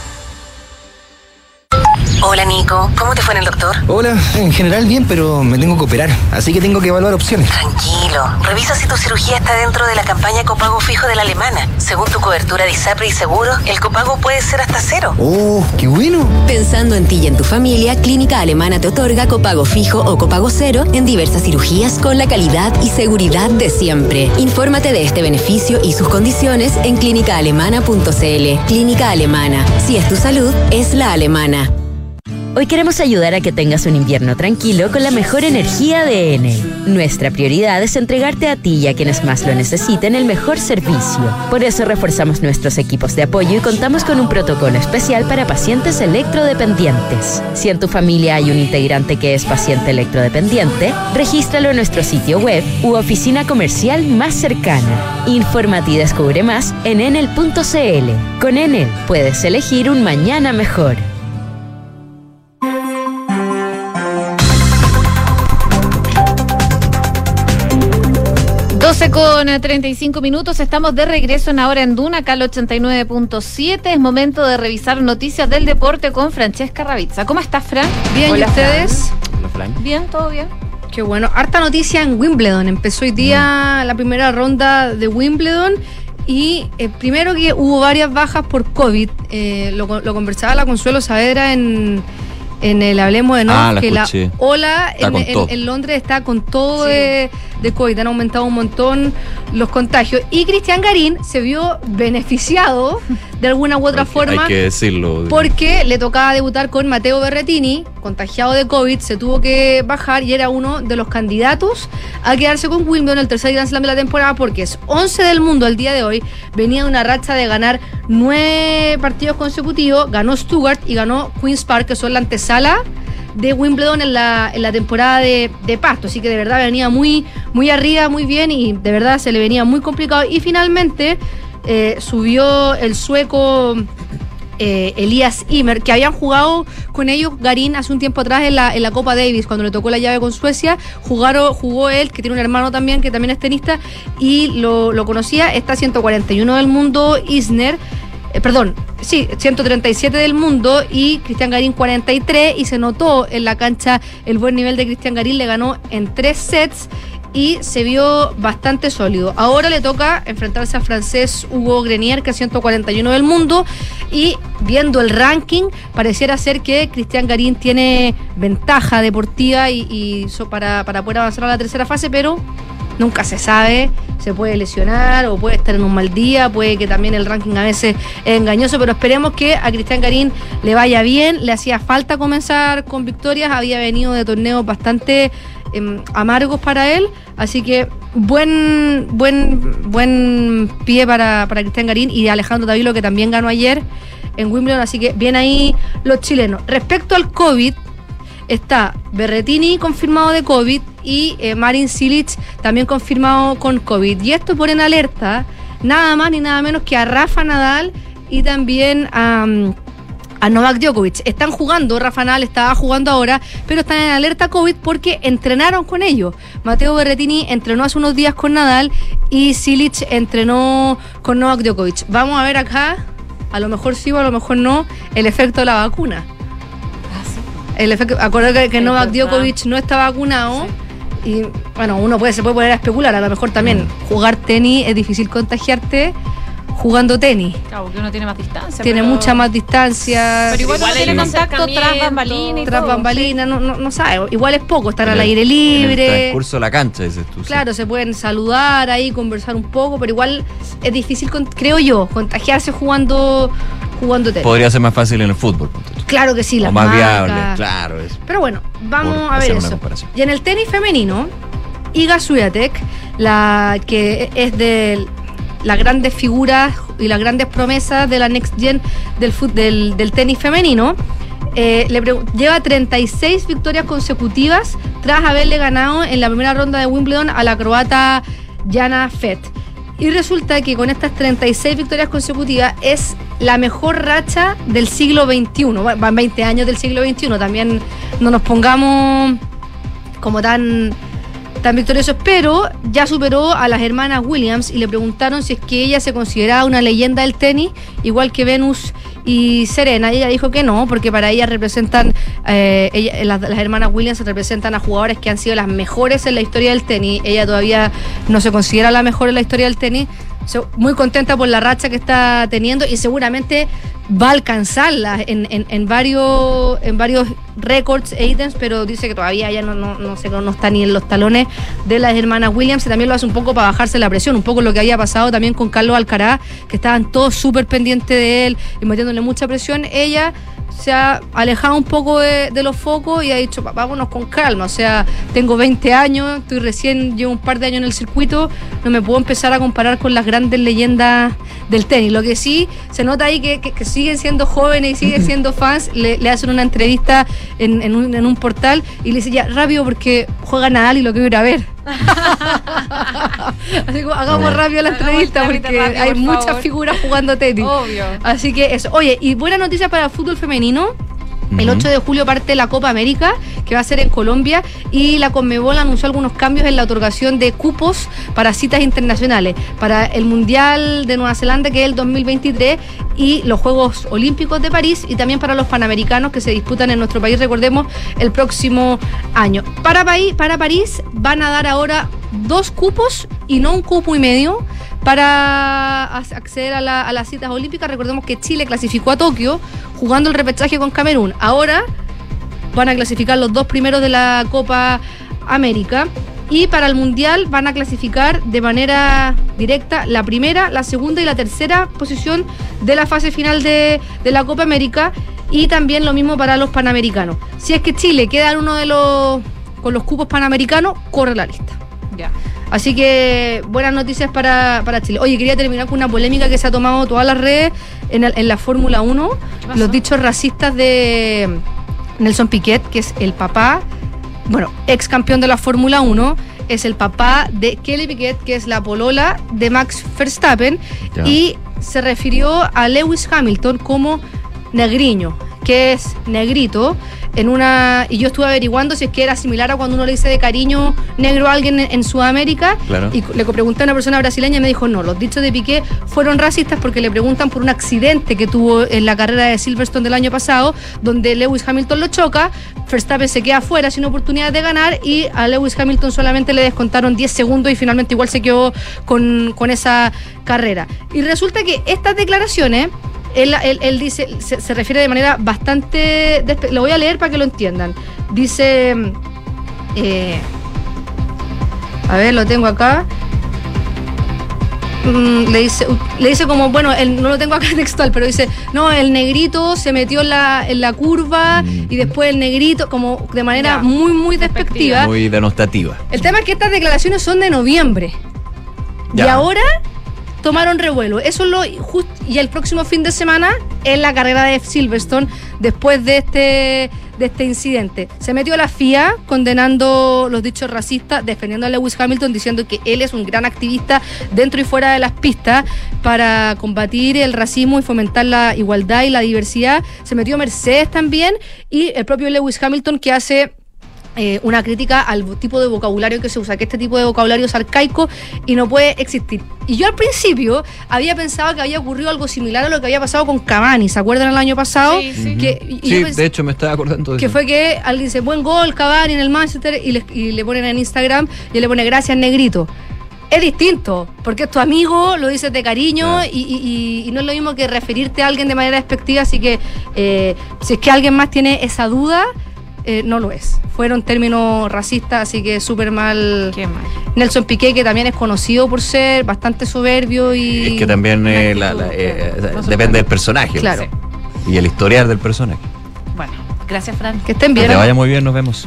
Hola Nico, ¿cómo te fue en el doctor? Hola, en general bien, pero me tengo que operar, así que tengo que evaluar opciones. Tranquilo, revisa si tu cirugía está dentro de la campaña copago fijo de la alemana. Según tu cobertura de ISAPRE y seguro, el copago puede ser hasta 0. ¡Oh, qué bueno! Pensando en ti y en tu familia, Clínica Alemana te otorga copago fijo o copago 0 en diversas cirugías con la calidad y seguridad de siempre. Infórmate de este beneficio y sus condiciones en clínicaalemana.cl. Clínica Alemana. Si es tu salud, es la alemana. Hoy queremos ayudar a que tengas un invierno tranquilo con la mejor energía de Enel. Nuestra prioridad es entregarte a ti y a quienes más lo necesiten el mejor servicio. Por eso reforzamos nuestros equipos de apoyo y contamos con un protocolo especial para pacientes electrodependientes. Si en tu familia hay un integrante que es paciente electrodependiente, regístralo en nuestro sitio web u oficina comercial más cercana. Infórmate y descubre más en enel.cl. Con Enel puedes elegir un mañana mejor. 12:35, estamos de regreso en Ahora en Duna, acá al 89.7. Es momento de revisar noticias del deporte con Francesca Ravizza. ¿Cómo estás, Fran? Bien, Hola, ¿y ustedes? Hola, Fran. Bien, todo bien. Qué bueno. Harta noticia en Wimbledon. Empezó hoy día la primera ronda de Wimbledon. Y primero que hubo varias bajas por COVID. Lo conversaba la Consuelo Saavedra en el Hablemos de No, que la ola en Londres está con todo de COVID. Han aumentado un montón los contagios. Y Cristian Garín se vio beneficiado de alguna u otra forma. Hay que decirlo. Porque le tocaba debutar con Matteo Berrettini, contagiado de COVID, se tuvo que bajar y era uno de los candidatos a quedarse con Wimbledon, el tercer Grand Slam de la temporada, porque es 11 del mundo al día de hoy. Venía de una racha de ganar 9 partidos consecutivos, ganó Stuttgart y ganó Queen's Park, que son la antesala de Wimbledon en la temporada de pasto, así que de verdad venía muy, muy arriba, muy bien, y de verdad se le venía muy complicado, y finalmente subió el sueco Elias Ymer, que habían jugado con ellos Garín hace un tiempo atrás en la Copa Davis, cuando le tocó la llave con Suecia. Jugó él, que tiene un hermano también que también es tenista, y lo conocía. Está 141 del mundo Isner, 137 del mundo, y Cristian Garín 43, y se notó en la cancha el buen nivel de Cristian Garín. Le ganó en 3 sets y se vio bastante sólido. Ahora le toca enfrentarse al francés Hugo Grenier, que es 141 del mundo, y viendo el ranking pareciera ser que Cristian Garín tiene ventaja deportiva para poder avanzar a la tercera fase, pero nunca se sabe, se puede lesionar o puede estar en un mal día, puede que también el ranking a veces es engañoso, pero esperemos que a Cristian Garín le vaya bien. Le hacía falta comenzar con victorias, había venido de torneos bastante amargos para él, así que buen pie para Cristian Garín y Alejandro Davilo, que también ganó ayer en Wimbledon, así que bien ahí los chilenos. Respecto al COVID, está Berrettini confirmado de COVID y Marin Cilic también confirmado con COVID. Y esto pone en alerta nada más ni nada menos que a Rafa Nadal y también a Novak Djokovic. Están jugando, Rafa Nadal estaba jugando ahora, pero están en alerta COVID porque entrenaron con ellos. Matteo Berrettini entrenó hace unos días con Nadal y Cilic entrenó con Novak Djokovic. Vamos a ver acá, a lo mejor sí o a lo mejor no, el efecto de la vacuna. El efecto, acordar que Novak Djokovic no está vacunado, sí. Y bueno, se puede poner a especular, a lo mejor también jugar tenis es difícil contagiarte jugando tenis. Claro, porque uno tiene más distancia. Tiene mucha más distancia. Pero igual no tiene contacto tras bambalina y tras bambalina, sí. no sabe. Igual es poco, estar al aire libre. En el transcurso de la cancha, dices tú. Claro, se pueden saludar ahí, conversar un poco, pero igual es difícil, creo yo, contagiarse jugando tenis. Podría ser más fácil en el fútbol. Claro que sí, o más viable, claro. Pero bueno, vamos a ver eso. Y en el tenis femenino, Iga Swiatek, la que es de las grandes figuras y las grandes promesas de la Next Gen del tenis femenino, lleva 36 victorias consecutivas tras haberle ganado en la primera ronda de Wimbledon a la croata Jana Fett. Y resulta que con estas 36 victorias consecutivas es la mejor racha del siglo XXI. Van 20 años del siglo XXI. También no nos pongamos como tan victoriosos, pero ya superó a las hermanas Williams y le preguntaron si es que ella se consideraba una leyenda del tenis, igual que Venus y Serena. Ella dijo que no, porque para ella representan, las hermanas Williams representan a jugadoras que han sido las mejores en la historia del tenis. Ella todavía no se considera la mejor en la historia del tenis. Muy contenta por la racha que está teniendo y seguramente va a alcanzarla en varios récords e ítems, pero dice que todavía ella no está ni en los talones de las hermanas Williams, y también lo hace un poco para bajarse la presión, un poco lo que había pasado también con Carlos Alcaraz, que estaban todos súper pendientes de él y metiéndole mucha presión. Ella se ha alejado un poco de los focos y ha dicho, vámonos con calma, o sea, tengo 20 años, llevo un par de años en el circuito, no me puedo empezar a comparar con las grandes leyendas del tenis. Lo que sí se nota ahí que siguen siendo jóvenes y siguen siendo fans. Le hacen una entrevista en un portal y le dice, ya, rápido porque juega Nadal y lo quiero ir a ver. Así que hagamos rápido la entrevista porque hay muchas figuras jugando tenis. Obvio. Así que eso. Oye, y buena noticia para el fútbol femenino. El 8 de julio parte la Copa América, que va a ser en Colombia, y la Conmebol anunció algunos cambios en la otorgación de cupos para citas internacionales, para el Mundial de Nueva Zelanda, que es el 2023, y los Juegos Olímpicos de París, y también para los Panamericanos que se disputan en nuestro país, recordemos, el próximo año. Para París van a dar ahora 2 cupos y no 1,5 cupos para acceder a las citas olímpicas. Recordemos que Chile clasificó a Tokio jugando el repechaje con Camerún. Ahora van a clasificar los 2 primeros de la Copa América. Y para el Mundial van a clasificar de manera directa la primera, la segunda y la tercera posición de la fase final de la Copa América, y también lo mismo para los Panamericanos. Si es que Chile queda en uno de con los cupos Panamericanos, corre la lista. Ya. Así que buenas noticias para Chile. Oye, quería terminar con una polémica que se ha tomado todas las redes en la Fórmula 1. Los dichos racistas de Nelson Piquet, que es el papá, ex campeón de la Fórmula 1, es el papá de Kelly Piquet, que es la polola de Max Verstappen, y se refirió a Lewis Hamilton como negriño, que es negrito, y yo estuve averiguando si es que era similar a cuando uno le dice de cariño negro a alguien en Sudamérica, claro. Y le pregunté a una persona brasileña y me dijo, no, los dichos de Piqué fueron racistas porque le preguntan por un accidente que tuvo en la carrera de Silverstone del año pasado, donde Lewis Hamilton lo choca, Verstappen se queda fuera sin oportunidad de ganar, y a Lewis Hamilton solamente le descontaron 10 segundos y finalmente igual se quedó con esa carrera. Y resulta que estas declaraciones, él dice, se refiere de manera bastante... lo voy a leer para que lo entiendan. Dice... a ver, lo tengo acá. Le dice como, no lo tengo acá textual, pero dice, no, el negrito se metió en la curva y después el negrito, como de manera muy, muy despectiva. Muy denostativa. El tema es que estas declaraciones son de noviembre. Y ahora tomaron revuelo. Eso es y el próximo fin de semana en la carrera de Silverstone, después de este incidente, se metió a la FIA condenando los dichos racistas, defendiendo a Lewis Hamilton, diciendo que él es un gran activista dentro y fuera de las pistas para combatir el racismo y fomentar la igualdad y la diversidad. Se metió Mercedes también, y el propio Lewis Hamilton, que hace una crítica al tipo de vocabulario que se usa, que este tipo de vocabulario es arcaico y no puede existir. Y yo al principio había pensado que había ocurrido algo similar a lo que había pasado con Cavani, ¿se acuerdan el año pasado? Sí. De hecho me estaba acordando de eso. Que fue que alguien dice, buen gol Cavani en el Manchester, y le ponen en Instagram, y él le pone gracias negrito. Es distinto, porque es tu amigo, lo dices de cariño, y no es lo mismo que referirte a alguien de manera despectiva, así que si es que alguien más tiene esa duda, no lo es. Fueron términos racistas, así que súper mal. Qué mal. Nelson Piqué, que también es conocido por ser bastante soberbio y... Es que también depende del personaje. Claro. Y el historial del personaje. Bueno, gracias, Fran. Que estén bien. Que te vaya muy bien, nos vemos.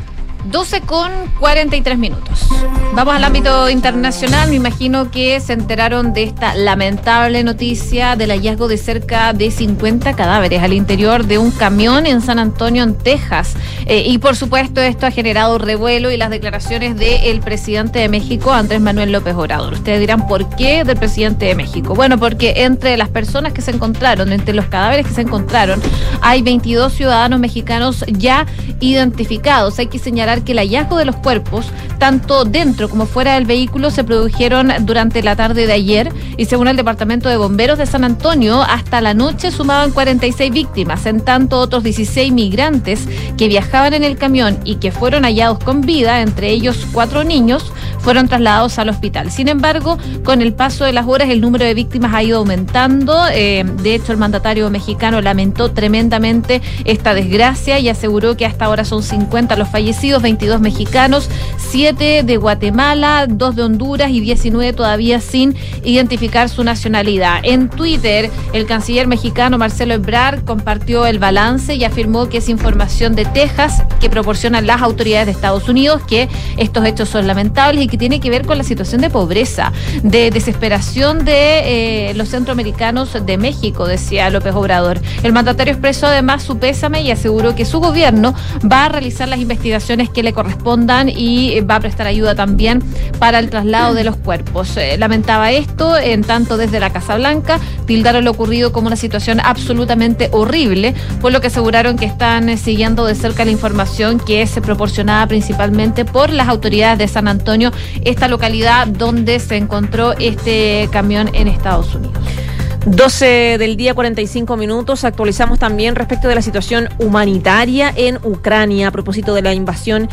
12:43. Vamos al ámbito internacional. Me imagino que se enteraron de esta lamentable noticia del hallazgo de cerca de 50 cadáveres al interior de un camión en San Antonio, en Texas. Y por supuesto esto ha generado revuelo y las declaraciones del presidente de México, Andrés Manuel López Obrador. Ustedes dirán, ¿por qué del presidente de México? Bueno, porque entre las personas que se encontraron, entre los cadáveres que se encontraron, hay 22 ciudadanos mexicanos ya identificados. Hay que señalar que el hallazgo de los cuerpos, tanto dentro como fuera del vehículo, se produjeron durante la tarde de ayer, y según el Departamento de Bomberos de San Antonio, hasta la noche sumaban 46 víctimas, en tanto otros 16 migrantes que viajaban en el camión y que fueron hallados con vida, entre ellos 4 niños, fueron trasladados al hospital. Sin embargo, con el paso de las horas, el número de víctimas ha ido aumentando. De hecho, el mandatario mexicano lamentó tremendamente esta desgracia y aseguró que hasta ahora son 50 los fallecidos, 22 mexicanos, 7 de Guatemala, 2 de Honduras y 19 todavía sin identificar su nacionalidad. En Twitter, el canciller mexicano Marcelo Ebrard compartió el balance y afirmó que es información de Texas que proporcionan las autoridades de Estados Unidos, que estos hechos son lamentables y que tiene que ver con la situación de pobreza, de desesperación de los centroamericanos de México, decía López Obrador. El mandatario expresó además su pésame y aseguró que su gobierno va a realizar las investigaciones que le correspondan y va a prestar ayuda también para el traslado de los cuerpos. Lamentaba esto, en tanto desde la Casa Blanca tildaron lo ocurrido como una situación absolutamente horrible, por lo que aseguraron que están siguiendo de cerca la información que es proporcionada principalmente por las autoridades de San Antonio, esta localidad donde se encontró este camión en Estados Unidos. 12 del día, 45 minutos. Actualizamos también respecto de la situación humanitaria en Ucrania a propósito de la invasión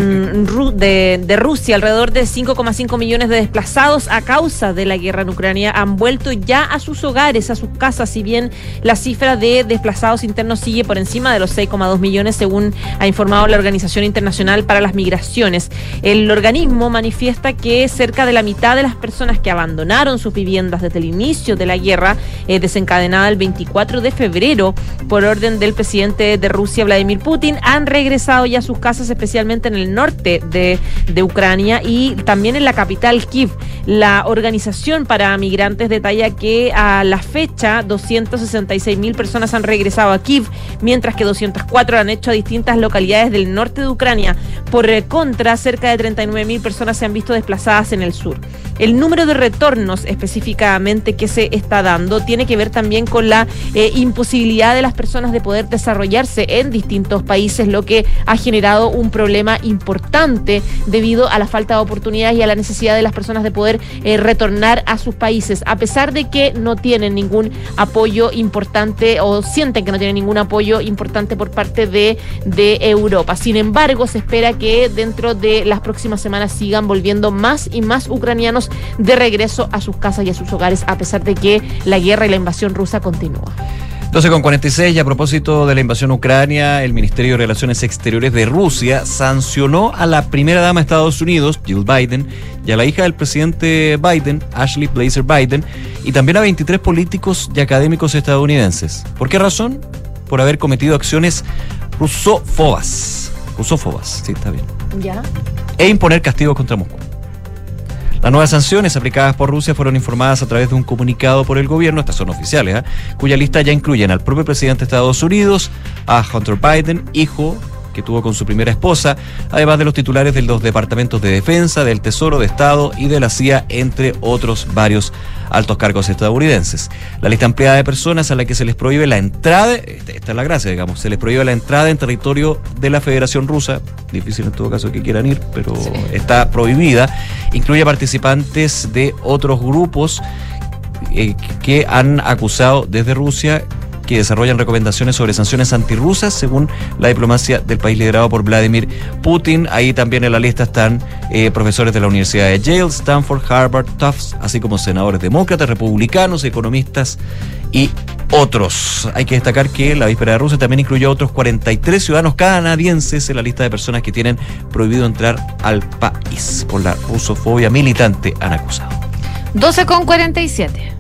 de Rusia. Alrededor de 5,5 millones de desplazados a causa de la guerra en Ucrania han vuelto ya a sus hogares, a sus casas, si bien la cifra de desplazados internos sigue por encima de los 6,2 millones, según ha informado la Organización Internacional para las Migraciones. El organismo manifiesta que cerca de la mitad de las personas que abandonaron sus viviendas desde el inicio de la guerra desencadenada el 24 de febrero por orden del presidente de Rusia, Vladimir Putin, han regresado ya a sus casas, especialmente en el norte de Ucrania y también en la capital, Kiev. La Organización para Migrantes detalla que a la fecha 266.000 personas han regresado a Kiev, mientras que 204 han hecho a distintas localidades del norte de Ucrania. Por contra, cerca de 39.000 personas se han visto desplazadas en el sur. El número de retornos específicamente que se está dando tiene que ver también con la imposibilidad de las personas de poder desarrollarse en distintos países, lo que ha generado un problema importante debido a la falta de oportunidades y a la necesidad de las personas de poder retornar a sus países, a pesar de que no tienen ningún apoyo importante o sienten que no tienen ningún apoyo importante por parte de Europa. Sin embargo, se espera que dentro de las próximas semanas sigan volviendo más y más ucranianos de regreso a sus casas y a sus hogares, a pesar de que la guerra y la invasión rusa continúa. 12:46, y a propósito de la invasión a Ucrania, el Ministerio de Relaciones Exteriores de Rusia sancionó a la primera dama de Estados Unidos, Jill Biden, y a la hija del presidente Biden, Ashley Blazer Biden, y también a 23 políticos y académicos estadounidenses. ¿Por qué razón? Por haber cometido acciones rusófobas. Rusófobas, sí, está bien. ¿Ya? E imponer castigos contra Moscú. Las nuevas sanciones aplicadas por Rusia fueron informadas a través de un comunicado por el gobierno, estas son oficiales, cuya lista ya incluyen al propio presidente de Estados Unidos, a Hunter Biden, hijo que tuvo con su primera esposa, además de los titulares de los departamentos de defensa, del Tesoro, de Estado y de la CIA, entre otros varios altos cargos estadounidenses. La lista ampliada de personas a la que se les prohíbe la entrada, esta es la gracia, digamos, se les prohíbe la entrada en territorio de la Federación Rusa, difícil en todo caso que quieran ir, pero sí, está prohibida, incluye participantes de otros grupos que han acusado desde Rusia que desarrollan recomendaciones sobre sanciones antirrusas según la diplomacia del país liderado por Vladimir Putin. Ahí también en la lista están profesores de la Universidad de Yale, Stanford, Harvard, Tufts, así como senadores demócratas, republicanos, economistas y otros. Hay que destacar que la víspera de Rusia también incluyó a otros 43 ciudadanos canadienses en la lista de personas que tienen prohibido entrar al país por la rusofobia militante, han acusado. 12:47.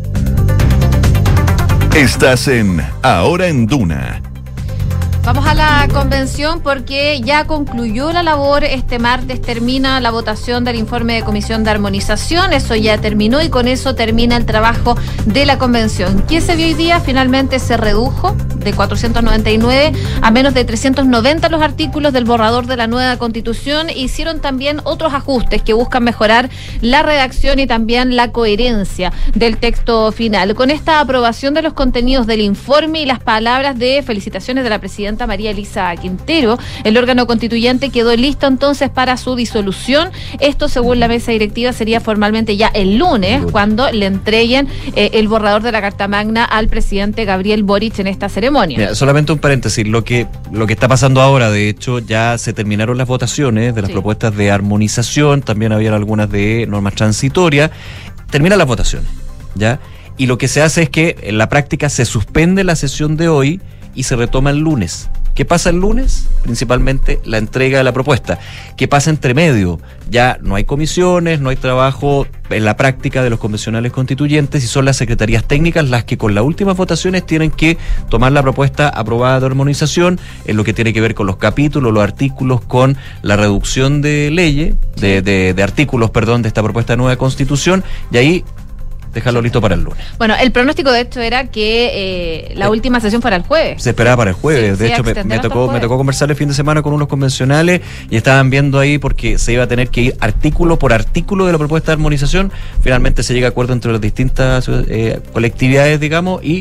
Estás en Ahora en Duna. Vamos a la convención porque ya concluyó la labor. Este martes termina la votación del informe de Comisión de Armonización. Eso ya terminó y con eso termina el trabajo de la convención. ¿Qué se vio hoy día? Finalmente se redujo de 499 a menos de 390 los artículos del borrador de la nueva Constitución. Hicieron también otros ajustes que buscan mejorar la redacción y también la coherencia del texto final. Con esta aprobación de los contenidos del informe y las palabras de felicitaciones de la presidenta María Elisa Quintero, el órgano constituyente quedó listo entonces para su disolución. Esto, según la mesa directiva, sería formalmente ya el lunes, cuando le entreguen el borrador de la Carta Magna al presidente Gabriel Boric en esta ceremonia. Mira, solamente un paréntesis, lo que está pasando ahora, de hecho, ya se terminaron las votaciones de las propuestas de armonización, también habían algunas de normas transitorias, terminan las votaciones, ¿ya? Y lo que se hace es que en la práctica se suspende la sesión de hoy y se retoma el lunes. ¿Qué pasa el lunes? Principalmente la entrega de la propuesta. ¿Qué pasa entre medio? Ya no hay comisiones, no hay trabajo en la práctica de los convencionales constituyentes y son las secretarías técnicas las que con las últimas votaciones tienen que tomar la propuesta aprobada de armonización en lo que tiene que ver con los capítulos, los artículos, con la reducción de leyes, de artículos, perdón, de esta propuesta de nueva constitución, y ahí dejarlo listo para el lunes. Bueno, el pronóstico de hecho era que la última sesión fuera el jueves. Se esperaba para el jueves. De hecho, me tocó conversar el fin de semana con unos convencionales y estaban viendo ahí porque se iba a tener que ir artículo por artículo de la propuesta de armonización. Finalmente se llega a acuerdo entre las distintas colectividades, digamos, y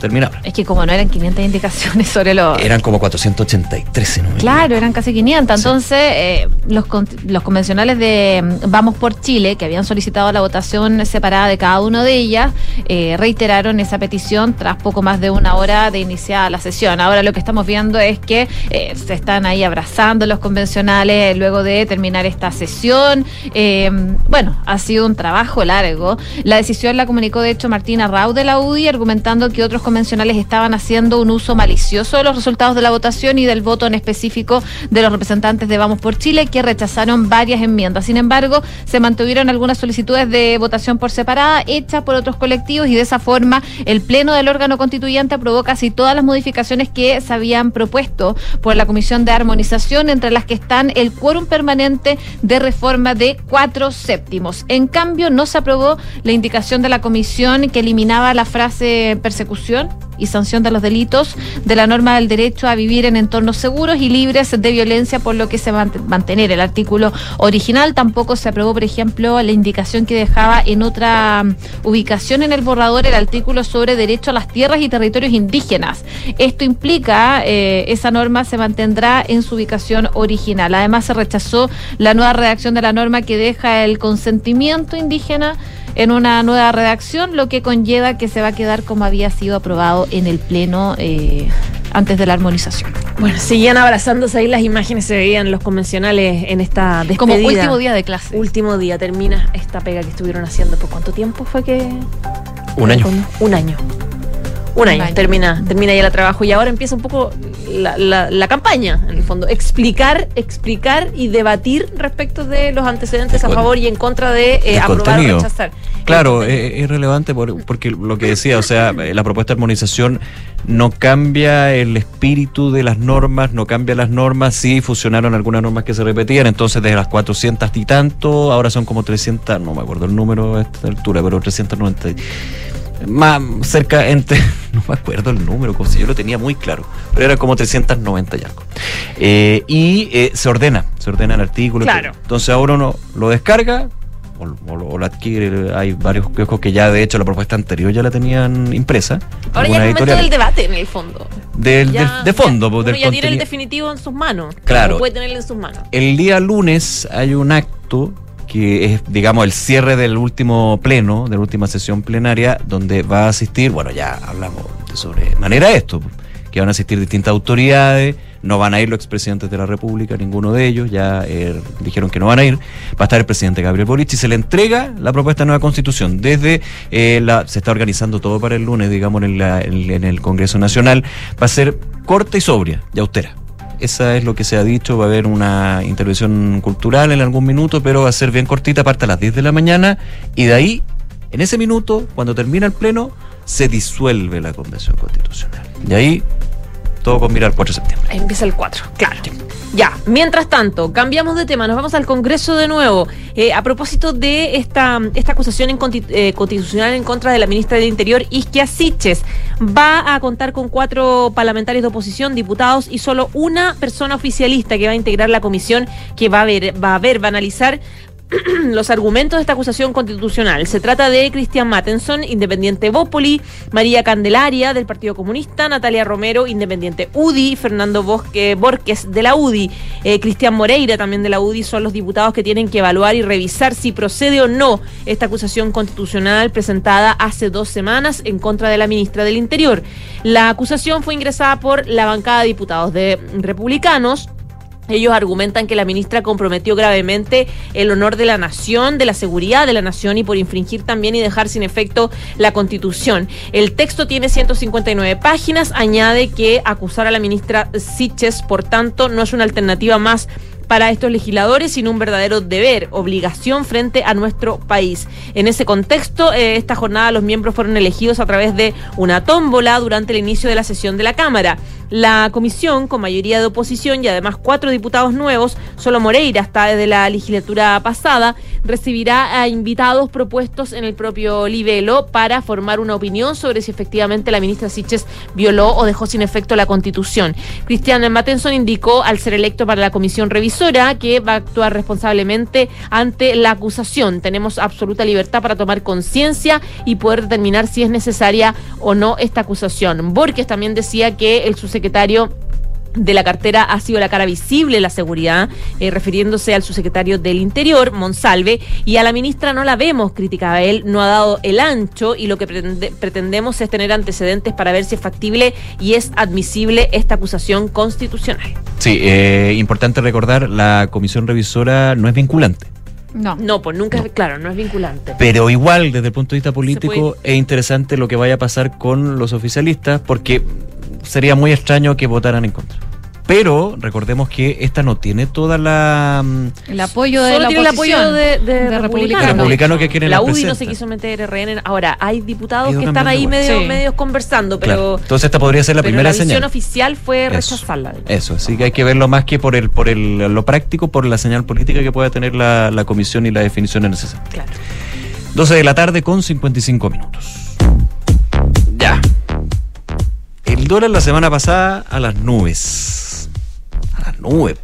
terminable. Es que como no eran 500 indicaciones sobre los... Eran como 483, ¿no? Claro, eran casi 500. Entonces, los convencionales de Vamos por Chile, que habían solicitado la votación separada de cada una de ellas, reiteraron esa petición tras poco más de una hora de iniciada la sesión. Ahora lo que estamos viendo es que se están ahí abrazando los convencionales luego de terminar esta sesión. Bueno, ha sido un trabajo largo. La decisión la comunicó, de hecho, Martina Rau de la UDI, argumentando que otros convencionales estaban haciendo un uso malicioso de los resultados de la votación y del voto en específico de los representantes de Vamos por Chile, que rechazaron varias enmiendas. Sin embargo, se mantuvieron algunas solicitudes de votación por separada hechas por otros colectivos, y de esa forma el Pleno del órgano constituyente aprobó casi todas las modificaciones que se habían propuesto por la Comisión de Armonización, entre las que están el quórum permanente de reforma de 4/7. En cambio, no se aprobó la indicación de la comisión que eliminaba la frase persecución y sanción de los delitos de la norma del derecho a vivir en entornos seguros y libres de violencia, por lo que se va a mantener el artículo original. Tampoco se aprobó, por ejemplo, la indicación que dejaba en otra ubicación en el borrador el artículo sobre derecho a las tierras y territorios indígenas. Esto implica esa norma se mantendrá en su ubicación original. Además, se rechazó la nueva redacción de la norma que deja el consentimiento indígena en una nueva redacción, lo que conlleva que se va a quedar como había sido aprobado en el Pleno antes de la armonización. Bueno, seguían abrazándose ahí, las imágenes se veían los convencionales en esta despedida. Como último día de clase. Último día, termina esta pega que estuvieron haciendo. ¿Por cuánto tiempo fue que...? Un año. Un año. Termina ya el trabajo, y ahora empieza un poco la campaña, en el fondo. Explicar y debatir respecto de los antecedentes a favor y en contra de aprobar o rechazar. Claro, es relevante porque lo que decía, o sea, la propuesta de armonización no cambia el espíritu de las normas, no cambia las normas. Sí fusionaron algunas normas que se repetían, entonces de las 400 y tanto, ahora son como 300, no me acuerdo el número a esta altura, pero 390 más cerca, entre, no me acuerdo el número, como si yo lo tenía muy claro, pero era como 390 y algo. Se ordena el artículo. Claro. Entonces ahora uno lo descarga o lo adquiere. Hay varios kioscos que ya, de hecho, la propuesta anterior ya la tenían impresa. Ahora ya es el momento del debate, en el fondo. De fondo. Uno ya tiene el definitivo en sus manos. Claro. Puede tenerlo en sus manos. El día lunes hay un acto que es, digamos, el cierre del último pleno, de la última sesión plenaria, donde va a asistir, bueno, ya hablamos de sobremanera esto, que van a asistir distintas autoridades, no van a ir los expresidentes de la República, ninguno de ellos, ya dijeron que no van a ir. Va a estar el presidente Gabriel Boric y se le entrega la propuesta de nueva constitución. Desde se está organizando todo para el lunes, digamos, en el Congreso Nacional. Va a ser corta y sobria y austera. Esa es lo que se ha dicho. Va a haber una intervención cultural en algún minuto, pero va a ser bien cortita, parte a las 10 de la mañana, y de ahí, en ese minuto, cuando termina el pleno, se disuelve la Convención Constitucional. Y ahí, todo con mirar al 4 de septiembre. Ahí empieza el 4, claro. Ya, mientras tanto, cambiamos de tema, nos vamos al Congreso de nuevo. A propósito de esta acusación constitucional en contra de la ministra del Interior, Isquia Siches, va a contar con 4 parlamentarios de oposición, diputados, y solo una persona oficialista que va a integrar la comisión que va a analizar los argumentos de esta acusación constitucional. Se trata de Cristian Mattenson, independiente Bópoli, María Candelaria, del Partido Comunista, Natalia Romero, independiente UDI, Fernando Borges, de la UDI, Cristian Moreira, también de la UDI, son los diputados que tienen que evaluar y revisar si procede o no esta acusación constitucional presentada hace 2 semanas en contra de la ministra del Interior. La acusación fue ingresada por la bancada de diputados de republicanos. Ellos argumentan que la ministra comprometió gravemente el honor de la nación, de la seguridad de la nación, y por infringir también y dejar sin efecto la Constitución. El texto tiene 159 páginas. Añade que acusar a la ministra Siches, por tanto, no es una alternativa más para estos legisladores, sino un verdadero deber, obligación frente a nuestro país. En ese contexto, esta jornada los miembros fueron elegidos a través de una tómbola durante el inicio de la sesión de la Cámara. La comisión, con mayoría de oposición y además 4 diputados nuevos, solo Moreira está desde la legislatura pasada, recibirá a invitados propuestos en el propio Livelo para formar una opinión sobre si efectivamente la ministra Siches violó o dejó sin efecto la Constitución. Cristian Matenson indicó, al ser electo para la comisión revisora, que va a actuar responsablemente ante la acusación. Tenemos absoluta libertad para tomar conciencia y poder determinar si es necesaria o no esta acusación. Borges también decía que el subsecretario de la cartera ha sido la cara visible de la seguridad, refiriéndose al subsecretario del Interior, Monsalve, y a la ministra no la vemos, criticaba él, no ha dado el ancho, y lo que pretendemos es tener antecedentes para ver si es factible y es admisible esta acusación constitucional. Sí, importante recordar, la comisión revisora no es vinculante. No, pues nunca, claro, no es vinculante. Pero igual, desde el punto de vista político, es interesante lo que vaya a pasar con los oficialistas, porque sería muy extraño que votaran en contra. Pero recordemos que esta no tiene toda el apoyo de solo la tiene oposición, el apoyo de republicanos. Republicanos que quieren la UDI no se quiso meter RN. Ahora, hay diputados que están ahí medio conversando, pero claro. Entonces esta podría ser la primera señal. La decisión oficial fue rechazarla. Eso, así que hay que verlo más que por lo práctico, por la señal política que pueda tener la comisión y la definición en ese sentido. Claro. 12 de la tarde con 55 minutos. Ya. El dólar la semana pasada a las nubes. A las nubes.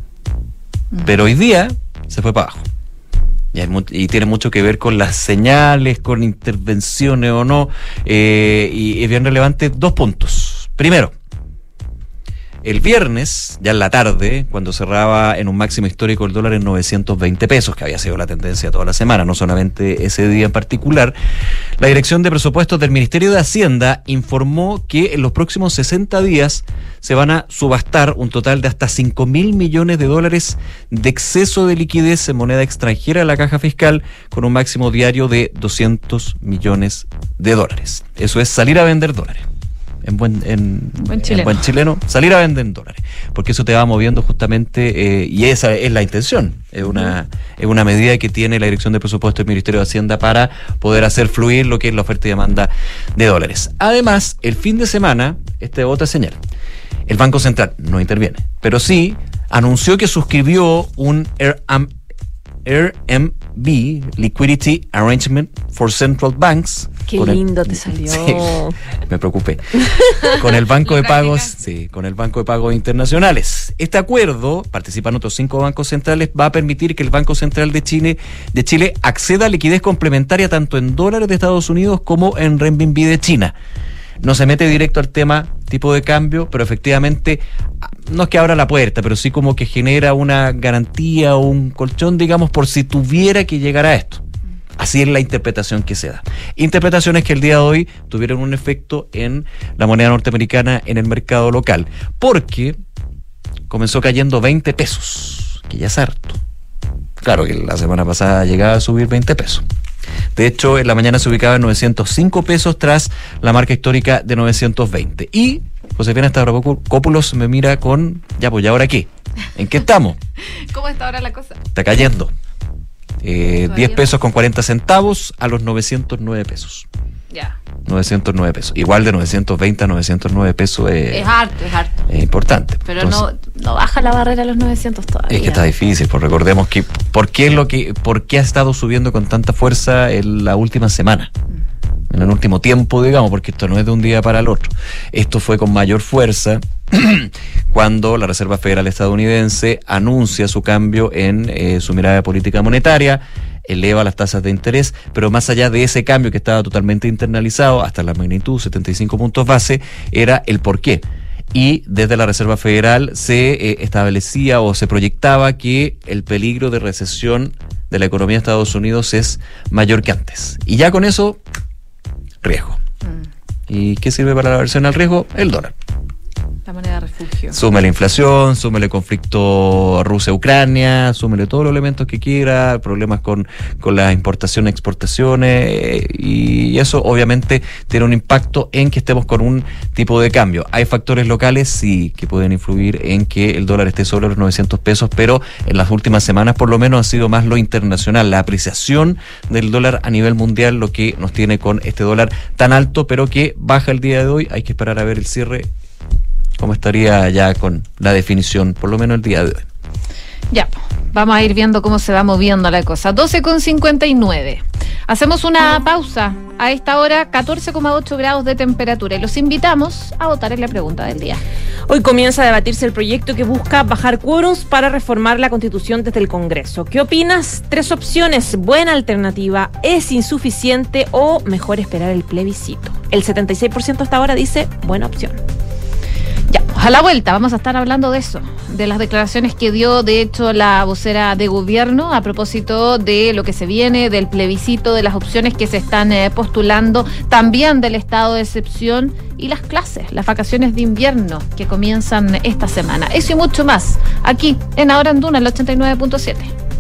Pero hoy día se fue para abajo. Y tiene mucho que ver con las señales, con intervenciones o no. Y es bien relevante 2 puntos. Primero, el viernes, ya en la tarde, cuando cerraba en un máximo histórico el dólar en 920 pesos, que había sido la tendencia toda la semana, no solamente ese día en particular, la Dirección de Presupuestos del Ministerio de Hacienda informó que en los próximos 60 días se van a subastar un total de hasta 5.000 millones de dólares de exceso de liquidez en moneda extranjera de la caja fiscal, con un máximo diario de 200 millones de dólares. Eso es salir a vender dólares. En buen chileno, salir a vender en dólares, porque eso te va moviendo justamente, y esa es la intención, es una medida que tiene la Dirección de Presupuesto del Ministerio de Hacienda para poder hacer fluir lo que es la oferta y demanda de dólares. Además, el fin de semana, esta es otra señal, el Banco Central no interviene, pero sí anunció que suscribió un RMB, Liquidity Arrangement for Central Banks. Qué lindo te salió. Sí, me preocupé. Con el Banco de Pagos, con el Banco de Pagos Internacionales. Este acuerdo, participan otros 5 bancos centrales, va a permitir que el Banco Central de Chile acceda a liquidez complementaria tanto en dólares de Estados Unidos como en renminbi de China. No se mete directo al tema tipo de cambio, pero efectivamente no es que abra la puerta, pero sí como que genera una garantía o un colchón, digamos, por si tuviera que llegar a esto. Así es la interpretación que se da. Interpretaciones que el día de hoy tuvieron un efecto en la moneda norteamericana en el mercado local, porque comenzó cayendo 20 pesos, que ya es harto. Claro que la semana pasada llegaba a subir 20 pesos. De hecho, en la mañana se ubicaba en 905 pesos tras la marca histórica de 920. Y Josefina Stavrakopoulos me mira con, ya pues, ¿y ahora qué? ¿En qué estamos? ¿Cómo está ahora la cosa? Está cayendo. 10 pesos con 40 centavos a los 909 pesos. Ya. 909 pesos. Igual de 920 a 909 pesos es harto. Es importante. Pero entonces, no baja la barrera a los 900 todavía. Es que está difícil, pues recordemos que ¿por qué ha estado subiendo con tanta fuerza en la última semana? En el último tiempo, digamos, porque esto no es de un día para el otro. Esto fue con mayor fuerza cuando la Reserva Federal estadounidense anuncia su cambio en su mirada de política monetaria, eleva las tasas de interés, pero más allá de ese cambio que estaba totalmente internalizado, hasta la magnitud, 75 puntos base, era el porqué. Y desde la Reserva Federal se establecía o se proyectaba que el peligro de recesión de la economía de Estados Unidos es mayor que antes. Y ya con eso, riesgo. ¿Y qué sirve para la aversión al riesgo? El dólar. La moneda de refugio. Súmele inflación, súmele conflicto Rusia-Ucrania, súmele todos los elementos que quiera, problemas con las importaciones, exportaciones, y eso obviamente tiene un impacto en que estemos con un tipo de cambio. Hay factores locales, sí, que pueden influir en que el dólar esté sobre los 900 pesos, pero en las últimas semanas por lo menos ha sido más lo internacional, la apreciación del dólar a nivel mundial, lo que nos tiene con este dólar tan alto, pero que baja el día de hoy. Hay que esperar a ver el cierre, cómo estaría ya con la definición, por lo menos el día de hoy. Ya, Vamos a ir viendo cómo se va moviendo la cosa. 12:59. Hacemos una pausa. A esta hora, 14,8 grados de temperatura. Y los invitamos a votar en la pregunta del día. Hoy comienza a debatirse el proyecto que busca bajar quórums para reformar la Constitución desde el Congreso. ¿Qué opinas? 3 opciones. Buena alternativa, es insuficiente o mejor esperar el plebiscito. El 76% hasta ahora dice buena opción. Ya, a la vuelta vamos a estar hablando de eso, de las declaraciones que dio, de hecho, la vocera de gobierno a propósito de lo que se viene, del plebiscito, de las opciones que se están postulando, también del estado de excepción y las clases, las vacaciones de invierno que comienzan esta semana. Eso y mucho más, aquí en Ahora en Duna, el 89.7.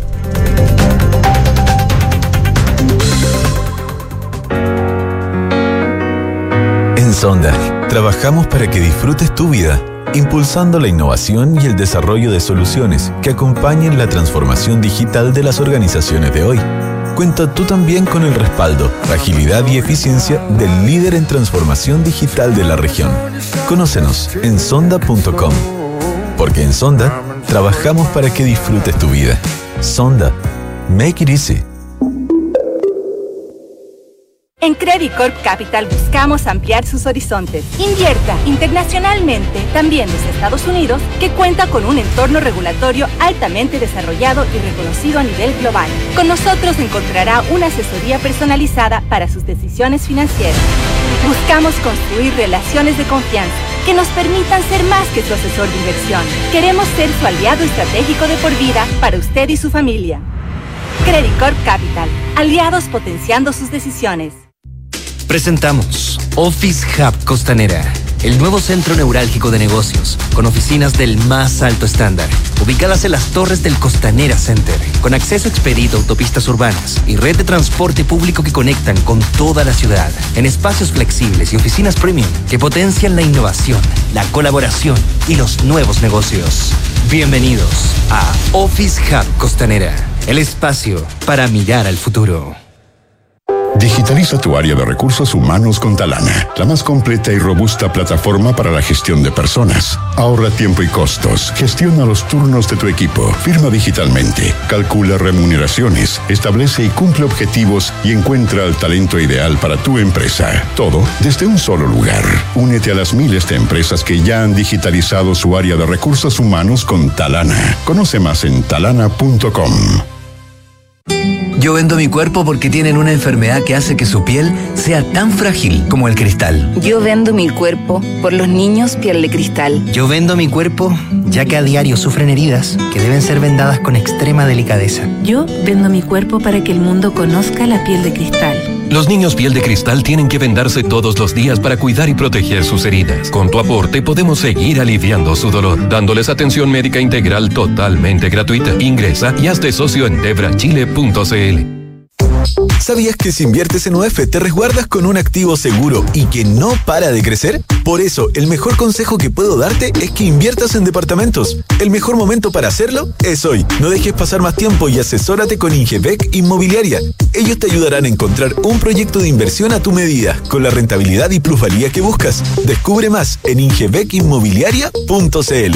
En Sonda, trabajamos para que disfrutes tu vida, impulsando la innovación y el desarrollo de soluciones que acompañen la transformación digital de las organizaciones de hoy. Cuenta tú también con el respaldo, agilidad y eficiencia del líder en transformación digital de la región. Conócenos en sonda.com. Porque en Sonda, trabajamos para que disfrutes tu vida. Sonda. Make it easy. En Credit Corp Capital buscamos ampliar sus horizontes. Invierta internacionalmente, también desde Estados Unidos, que cuenta con un entorno regulatorio altamente desarrollado y reconocido a nivel global. Con nosotros encontrará una asesoría personalizada para sus decisiones financieras. Buscamos construir relaciones de confianza que nos permitan ser más que su asesor de inversión. Queremos ser su aliado estratégico de por vida para usted y su familia. Credit Corp Capital, aliados potenciando sus decisiones. Presentamos Office Hub Costanera, el nuevo centro neurálgico de negocios, con oficinas del más alto estándar, ubicadas en las torres del Costanera Center, con acceso expedito a autopistas urbanas y red de transporte público que conectan con toda la ciudad, en espacios flexibles y oficinas premium que potencian la innovación, la colaboración y los nuevos negocios. Bienvenidos a Office Hub Costanera, el espacio para mirar al futuro. Digitaliza tu área de recursos humanos con Talana, la más completa y robusta plataforma para la gestión de personas. Ahorra tiempo y costos, gestiona los turnos de tu equipo, firma digitalmente, calcula remuneraciones, establece y cumple objetivos y encuentra el talento ideal para tu empresa. Todo desde un solo lugar. Únete a las miles de empresas que ya han digitalizado su área de recursos humanos con Talana. Conoce más en talana.com. Yo vendo mi cuerpo porque tienen una enfermedad que hace que su piel sea tan frágil como el cristal. Yo vendo mi cuerpo por los niños piel de cristal. Yo vendo mi cuerpo ya que a diario sufren heridas que deben ser vendadas con extrema delicadeza. Yo vendo mi cuerpo para que el mundo conozca la piel de cristal. Los niños piel de cristal tienen que vendarse todos los días para cuidar y proteger sus heridas. Con tu aporte podemos seguir aliviando su dolor, dándoles atención médica integral totalmente gratuita. Ingresa y hazte socio en debrachile.cl. ¿Sabías que si inviertes en UF te resguardas con un activo seguro y que no para de crecer? Por eso, el mejor consejo que puedo darte es que inviertas en departamentos. El mejor momento para hacerlo es hoy. No dejes pasar más tiempo y asesórate con Ingebec Inmobiliaria. Ellos te ayudarán a encontrar un proyecto de inversión a tu medida, con la rentabilidad y plusvalía que buscas. Descubre más en ingebecinmobiliaria.cl.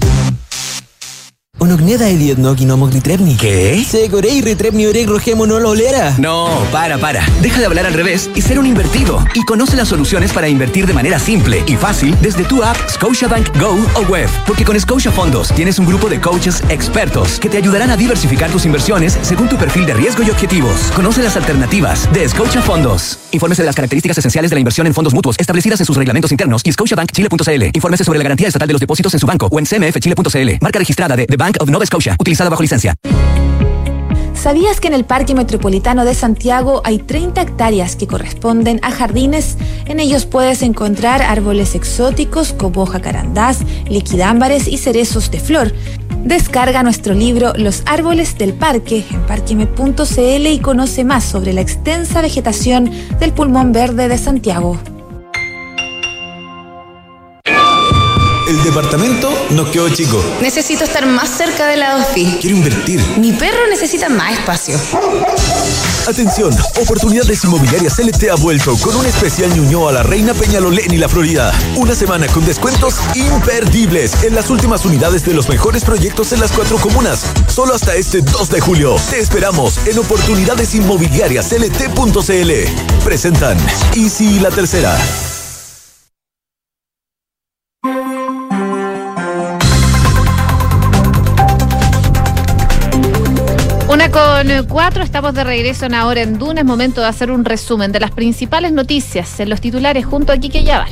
Onogneda Elietnog y Nomoglitrevni. ¿Qué? Segorei Retrevni Oreg Rogemo no lo olera. No, para. Deja de hablar al revés y ser un invertido. Y conoce las soluciones para invertir de manera simple y fácil desde tu app Scotiabank Go o web. Porque con Scotia Fondos tienes un grupo de coaches expertos que te ayudarán a diversificar tus inversiones según tu perfil de riesgo y objetivos. Conoce las alternativas de Scotia Fondos. Infórmese de las características esenciales de la inversión en fondos mutuos establecidas en sus reglamentos internos y scotiabankchile.cl. Infórmese sobre la garantía estatal de los depósitos en su banco o en cmfchile.cl. Marca registrada de The Bank of Nova Scotia, utilizada bajo licencia. ¿Sabías que en el Parque Metropolitano de Santiago hay 30 hectáreas que corresponden a jardines? En ellos puedes encontrar árboles exóticos como jacarandás, liquidámbares y cerezos de flor. Descarga nuestro libro Los Árboles del Parque en parquemet.cl y conoce más sobre la extensa vegetación del pulmón verde de Santiago. El departamento nos quedó chico. Necesito estar más cerca de la OFI. Quiero invertir. Mi perro necesita más espacio. Atención, Oportunidades Inmobiliarias LT ha vuelto con un especial Ñuñoa a la Reina Peñalolén y La Florida. Una semana con descuentos imperdibles en las últimas unidades de los mejores proyectos en las 4 comunas. Solo hasta este 2 de julio. Te esperamos en Oportunidades Inmobiliarias LT.cl. Presentan Easy La Tercera. Una con 4, estamos de regreso en Ahora en Duna. Es momento de hacer un resumen de las principales noticias en los titulares junto a Quique Yavar.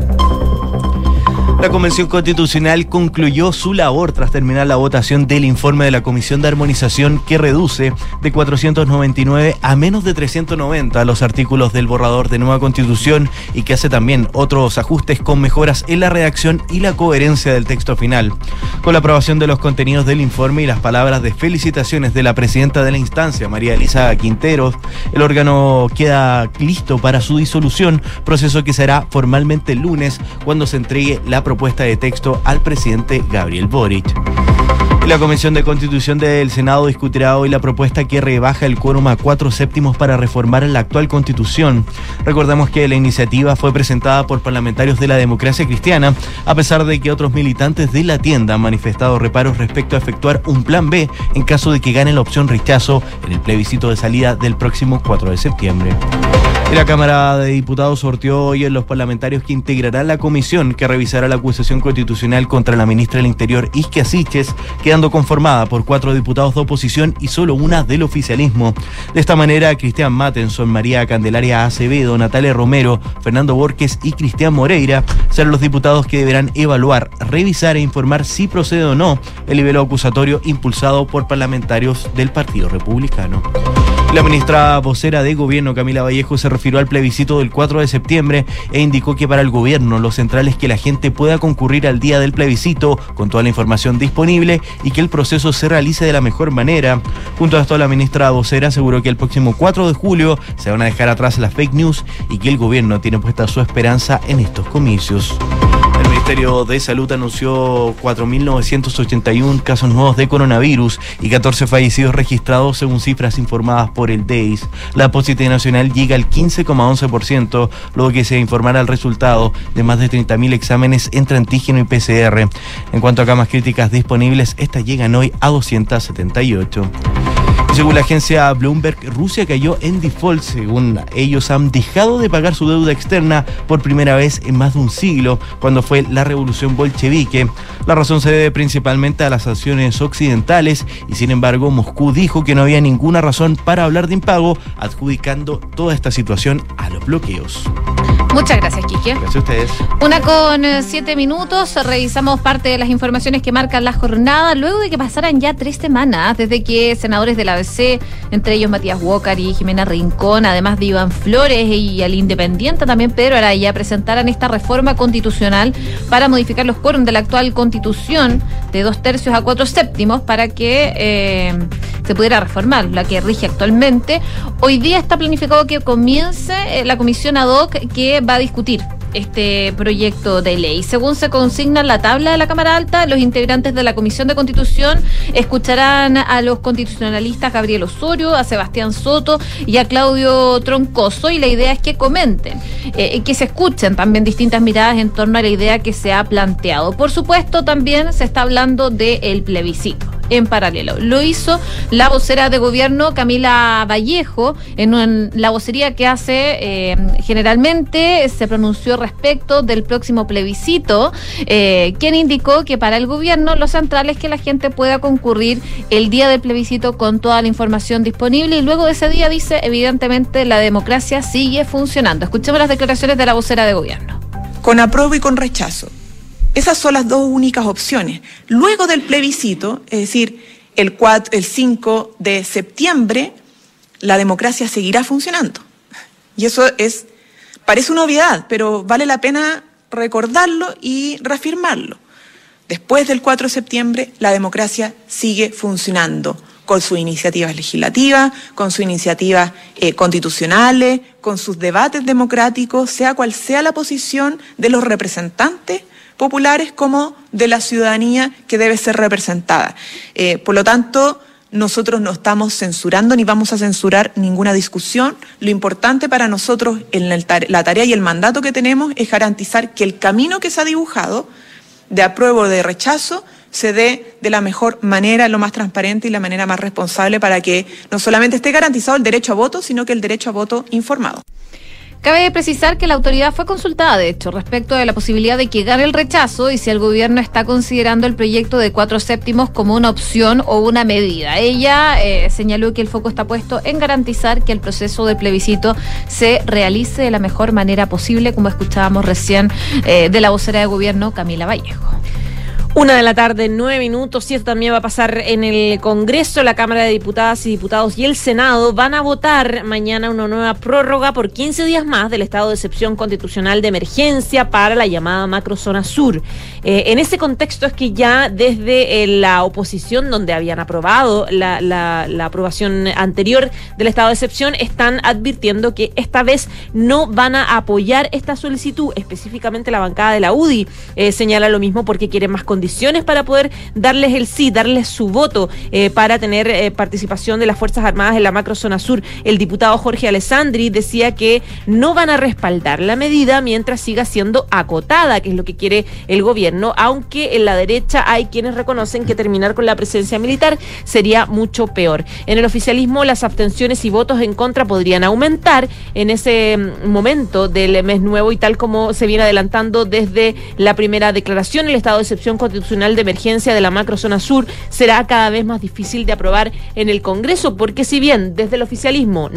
La Convención Constitucional concluyó su labor tras terminar la votación del informe de la Comisión de Armonización que reduce de 499 a menos de 390 los artículos del borrador de nueva Constitución y que hace también otros ajustes con mejoras en la redacción y la coherencia del texto final. Con la aprobación de los contenidos del informe y las palabras de felicitaciones de la presidenta de la instancia, María Elisa Quinteros, el órgano queda listo para su disolución, proceso que será formalmente el lunes cuando se entregue la propuesta de texto al presidente Gabriel Boric. La Comisión de Constitución del Senado discutirá hoy la propuesta que rebaja el quórum a 4/7 para reformar la actual Constitución. Recordemos que la iniciativa fue presentada por parlamentarios de la Democracia Cristiana, a pesar de que otros militantes de la tienda han manifestado reparos respecto a efectuar un plan B en caso de que gane la opción rechazo en el plebiscito de salida del próximo 4 de septiembre. La Cámara de Diputados sorteó hoy en los parlamentarios que integrarán la comisión que revisará la acusación constitucional contra la ministra del Interior, Isquia Siches, quedando conformada por 4 diputados de oposición y solo una del oficialismo. De esta manera, Cristian Mattenson, María Candelaria Acevedo, Natalia Romero, Fernando Borges y Cristian Moreira serán los diputados que deberán evaluar, revisar e informar si procede o no el nivel acusatorio impulsado por parlamentarios del Partido Republicano. La ministra vocera de Gobierno, Camila Vallejo, se refirió al plebiscito del 4 de septiembre e indicó que para el gobierno lo central es que la gente pueda concurrir al día del plebiscito con toda la información disponible y que el proceso se realice de la mejor manera. Junto a esto, la ministra vocera aseguró que el próximo 4 de julio se van a dejar atrás las fake news y que el gobierno tiene puesta su esperanza en estos comicios. El Ministerio de Salud anunció 4.981 casos nuevos de coronavirus y 14 fallecidos registrados según cifras informadas por el DEIS. La positividad nacional llega al 15,11%, luego que se informará el resultado de más de 30.000 exámenes entre antígeno y PCR. En cuanto a camas críticas disponibles, estas llegan hoy a 278. Según la agencia Bloomberg, Rusia cayó en default. Según ellos, han dejado de pagar su deuda externa por primera vez en más de un siglo, cuando fue la revolución bolchevique. La razón se debe principalmente a las sanciones occidentales y, sin embargo, Moscú dijo que no había ninguna razón para hablar de impago, adjudicando toda esta situación a los bloqueos. Muchas gracias, Quique. Gracias a ustedes. 1:07. Revisamos parte de las informaciones que marcan la jornada, luego de que pasaran ya 3 semanas desde que senadores de la ABC, entre ellos Matías Walker y Jimena Rincón, además de Iván Flores y el independiente también Pedro Araya, presentaran esta reforma constitucional para modificar los quórums de la actual Constitución de 2/3 a 4/7 para que se pudiera reformar la que rige actualmente. Hoy día está planificado que comience la comisión ad hoc que va a discutir este proyecto de ley. Según se consigna en la tabla de la Cámara Alta, los integrantes de la Comisión de Constitución escucharán a los constitucionalistas Gabriel Osorio, a Sebastián Soto y a Claudio Troncoso, y la idea es que comenten, que se escuchen también distintas miradas en torno a la idea que se ha planteado. Por supuesto, también se está hablando del plebiscito en paralelo. Lo hizo la vocera de gobierno, Camila Vallejo, en la vocería que hace generalmente. Se pronunció respecto del próximo plebiscito, quien indicó que para el gobierno lo central es que la gente pueda concurrir el día del plebiscito con toda la información disponible, y luego de ese día, dice, evidentemente la democracia sigue funcionando. Escuchemos las declaraciones de la vocera de gobierno. Con apruebo y con rechazo. Esas son las dos únicas opciones. Luego del plebiscito, es decir, el 5 de septiembre, la democracia seguirá funcionando. Y eso parece una obviedad, pero vale la pena recordarlo y reafirmarlo. Después del 4 de septiembre, la democracia sigue funcionando, con sus iniciativas legislativas, con sus iniciativas constitucionales, con sus debates democráticos, sea cual sea la posición de los representantes, populares como de la ciudadanía que debe ser representada. Por lo tanto, nosotros no estamos censurando ni vamos a censurar ninguna discusión. Lo importante para nosotros en la tarea y el mandato que tenemos es garantizar que el camino que se ha dibujado de apruebo o de rechazo se dé de la mejor manera, lo más transparente y la manera más responsable para que no solamente esté garantizado el derecho a voto, sino que el derecho a voto informado. Cabe precisar que la autoridad fue consultada, de hecho, respecto de la posibilidad de que gane el rechazo y si el gobierno está considerando el proyecto de 4/7 como una opción o una medida. Ella señaló que el foco está puesto en garantizar que el proceso del plebiscito se realice de la mejor manera posible, como escuchábamos recién de la vocera de gobierno, Camila Vallejo. 1:09 p.m, y esto también va a pasar en el Congreso. La Cámara de Diputadas y Diputados y el Senado van a votar mañana una nueva prórroga por 15 días más del estado de excepción constitucional de emergencia para la llamada macrozona sur. En ese contexto es que ya desde la oposición, donde habían aprobado la aprobación anterior del estado de excepción, están advirtiendo que esta vez no van a apoyar esta solicitud. Específicamente la bancada de la UDI señala lo mismo porque quieren más condiciones para poder darles el sí, darles su voto para tener participación de las Fuerzas Armadas en la macrozona sur. El diputado Jorge Alessandri decía que no van a respaldar la medida mientras siga siendo acotada, que es lo que quiere el gobierno, aunque en la derecha hay quienes reconocen que terminar con la presencia militar sería mucho peor. En el oficialismo, las abstenciones y votos en contra podrían aumentar en ese momento del mes nuevo, y tal como se viene adelantando desde la primera declaración, el estado de excepción constitucional de emergencia de la macrozona sur será cada vez más difícil de aprobar en el Congreso, porque si bien desde el oficialismo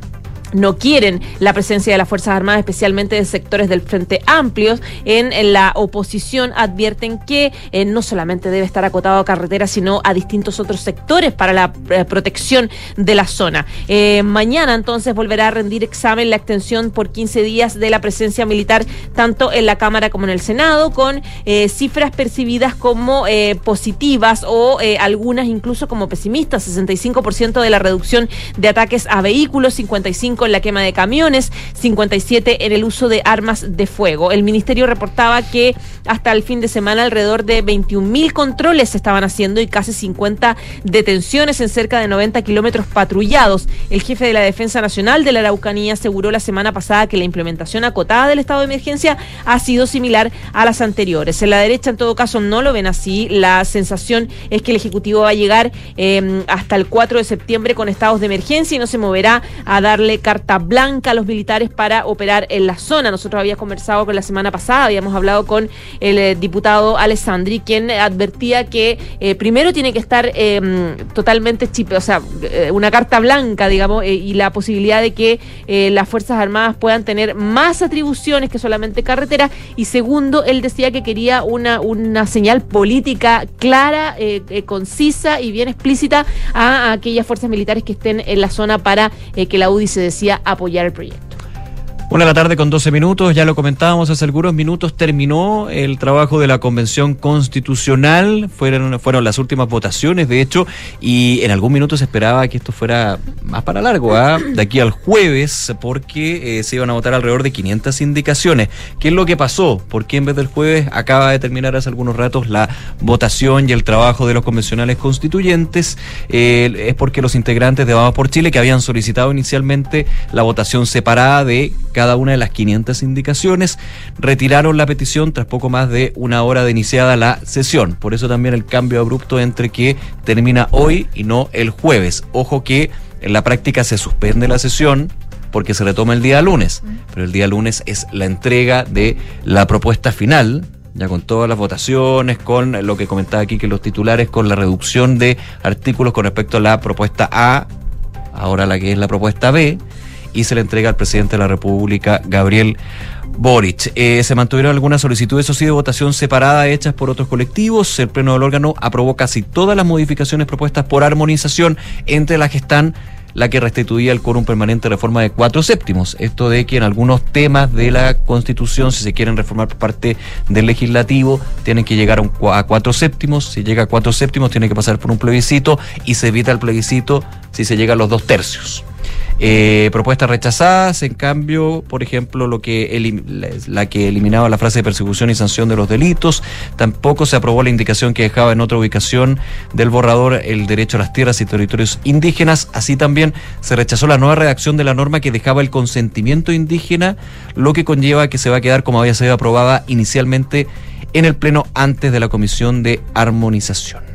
no quieren la presencia de las Fuerzas Armadas, especialmente de sectores del Frente Amplios, en la oposición advierten que no solamente debe estar acotado a carreteras, sino a distintos otros sectores para la protección de la zona. Mañana entonces volverá a rendir examen la extensión por 15 días de la presencia militar, tanto en la Cámara como en el Senado, con cifras percibidas como positivas o algunas incluso como pesimistas. 65% de la reducción de ataques a vehículos, 55% en la quema de camiones, 57% en el uso de armas de fuego. El ministerio reportaba que hasta el fin de semana alrededor de 21.000 controles se estaban haciendo y casi 50 detenciones en cerca de 90 kilómetros patrullados. El jefe de la Defensa Nacional de la Araucanía aseguró la semana pasada que la implementación acotada del estado de emergencia ha sido similar a las anteriores. En la derecha, en todo caso, no lo ven así. La sensación es que el Ejecutivo va a llegar hasta el 4 de septiembre con estados de emergencia y no se moverá a darle carta blanca a los militares para operar en la zona. Nosotros habíamos conversado con la semana pasada, habíamos hablado con el diputado Alessandri, quien advertía que primero tiene que estar totalmente una carta blanca, digamos, y la posibilidad de que las Fuerzas Armadas puedan tener más atribuciones que solamente carreteras, y segundo, él decía que quería una señal política clara, concisa y bien explícita a aquellas fuerzas militares que estén en la zona para que la UDI se decía apoyar el proyecto. 1:12 p.m, ya lo comentábamos hace algunos minutos, terminó el trabajo de la Convención Constitucional, fueron las últimas votaciones, de hecho, y en algún minuto se esperaba que esto fuera más para largo, de aquí al jueves, porque se iban a votar alrededor de 500 indicaciones. ¿Qué es lo que pasó? ¿Por qué en vez del jueves acaba de terminar hace algunos ratos la votación y el trabajo de los convencionales constituyentes? Es porque los integrantes de Vamos por Chile, que habían solicitado inicialmente la votación separada de cada una de las 500 indicaciones, retiraron la petición tras poco más de una hora de iniciada la sesión. Por eso también el cambio abrupto entre que termina hoy y no el jueves. Ojo que en la práctica se suspende la sesión porque se retoma el día lunes, pero el día lunes es la entrega de la propuesta final, ya con todas las votaciones, con lo que comentaba aquí que los titulares, con la reducción de artículos con respecto a la propuesta A, ahora la que es la propuesta B, y se le entrega al presidente de la República, Gabriel Boric. Se mantuvieron algunas solicitudes, eso sí, de votación separada hechas por otros colectivos. El pleno del órgano aprobó casi todas las modificaciones propuestas por armonización, entre las que están la que restituía el quórum permanente de reforma de 4/7. Esto de que en algunos temas de la Constitución, si se quieren reformar por parte del Legislativo, tienen que llegar a 4/7. Si llega a 4/7, tiene que pasar por un plebiscito, y se evita el plebiscito si se llega a los 2/3. Propuestas rechazadas, en cambio, por ejemplo, la que eliminaba la frase de persecución y sanción de los delitos. Tampoco se aprobó la indicación que dejaba en otra ubicación del borrador el derecho a las tierras y territorios indígenas. Así también se rechazó la nueva redacción de la norma que dejaba el consentimiento indígena, lo que conlleva que se va a quedar como había sido aprobada inicialmente en el Pleno antes de la Comisión de Armonización.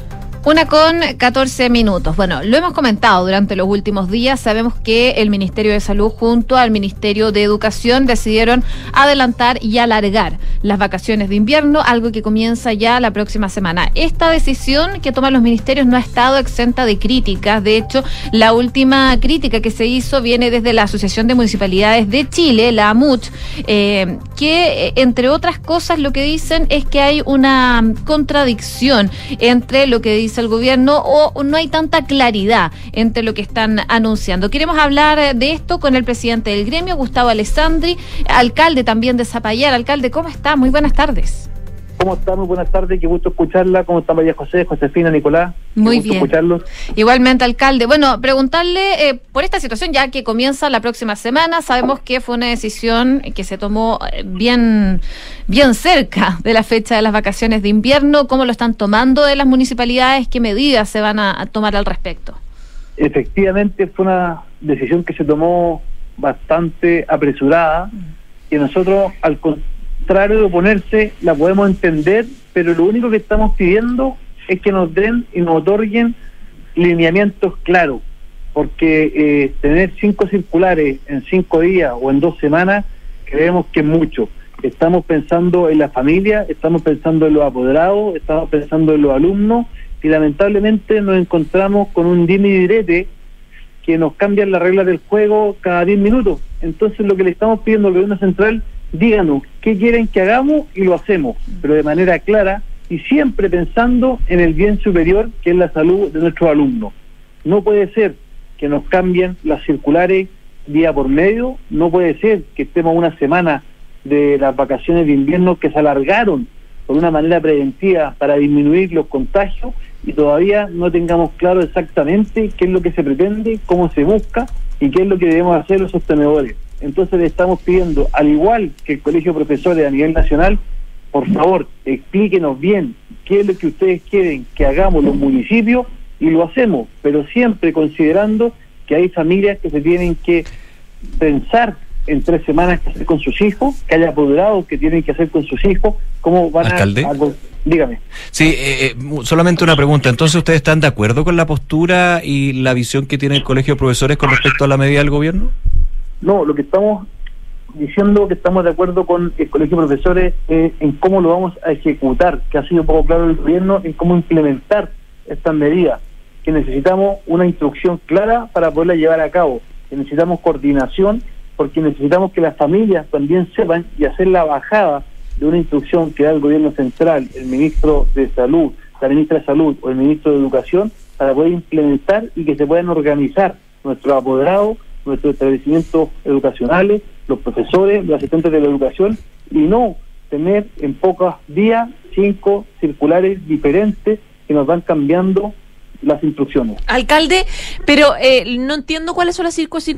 1:14. Bueno, lo hemos comentado durante los últimos días. Sabemos que el Ministerio de Salud junto al Ministerio de Educación decidieron adelantar y alargar las vacaciones de invierno, algo que comienza ya la próxima semana. Esta decisión que toman los ministerios no ha estado exenta de críticas. De hecho, la última crítica que se hizo viene desde la Asociación de Municipalidades de Chile, la AMUCH, que entre otras cosas lo que dicen es que hay una contradicción entre lo que dice el gobierno o no hay tanta claridad entre lo que están anunciando. Queremos hablar de esto con el presidente del gremio, Gustavo Alessandri, alcalde también de Zapallar. Alcalde, ¿cómo está? Muy buenas tardes. ¿Cómo está? Muy buenas tardes, qué gusto escucharla. ¿Cómo está María José, Josefina, Nicolás? Muy bien. Escucharlos. Igualmente, alcalde. Bueno, preguntarle por esta situación ya que comienza la próxima semana. Sabemos que fue una decisión que se tomó bien cerca de la fecha de las vacaciones de invierno. ¿Cómo lo están tomando de las municipalidades? ¿Qué medidas se van a tomar al respecto? Efectivamente, fue una decisión que se tomó bastante apresurada y nosotros, al contrario de oponerse, la podemos entender, pero lo único que estamos pidiendo es que nos den y nos otorguen lineamientos claros, porque tener 5 circulares en 5 días o en 2 semanas creemos que es mucho. Estamos pensando en la familia, estamos pensando en los apoderados, estamos pensando en los alumnos y lamentablemente nos encontramos con un dime y direte que nos cambian las reglas del juego cada 10 minutos. Entonces lo que le estamos pidiendo al gobierno central, díganos qué quieren que hagamos y lo hacemos, pero de manera clara y siempre pensando en el bien superior que es la salud de nuestros alumnos. No puede ser que nos cambien las circulares día por medio, no puede ser que estemos una semana de las vacaciones de invierno que se alargaron por una manera preventiva para disminuir los contagios y todavía no tengamos claro exactamente qué es lo que se pretende, cómo se busca y qué es lo que debemos hacer los sostenedores. Entonces le estamos pidiendo, al igual que el Colegio de Profesores a nivel nacional, por favor, explíquenos bien qué es lo que ustedes quieren que hagamos los municipios y lo hacemos, pero siempre considerando que hay familias que se tienen que pensar en 3 semanas qué hacer con sus hijos, que haya apoderados que tienen que hacer con sus hijos, cómo van ¿Alcalde? Dígame. Sí, solamente una pregunta. Entonces, ¿ustedes están de acuerdo con la postura y la visión que tiene el Colegio de Profesores con respecto a la medida del gobierno? No, lo que estamos diciendo que estamos de acuerdo con el Colegio de Profesores en cómo lo vamos a ejecutar, que ha sido un poco claro el gobierno en cómo implementar estas medidas, que necesitamos una instrucción clara para poderla llevar a cabo, que necesitamos coordinación, porque necesitamos que las familias también sepan y hacer la bajada de una instrucción que da el gobierno central, el ministro de Salud, la ministra de Salud o el ministro de Educación, para poder implementar y que se puedan organizar nuestros apoderados, nuestros establecimientos educacionales, los profesores, los asistentes de la educación, y no tener en pocos días 5 circulares diferentes que nos van cambiando las instrucciones. Alcalde, pero no entiendo cuáles son las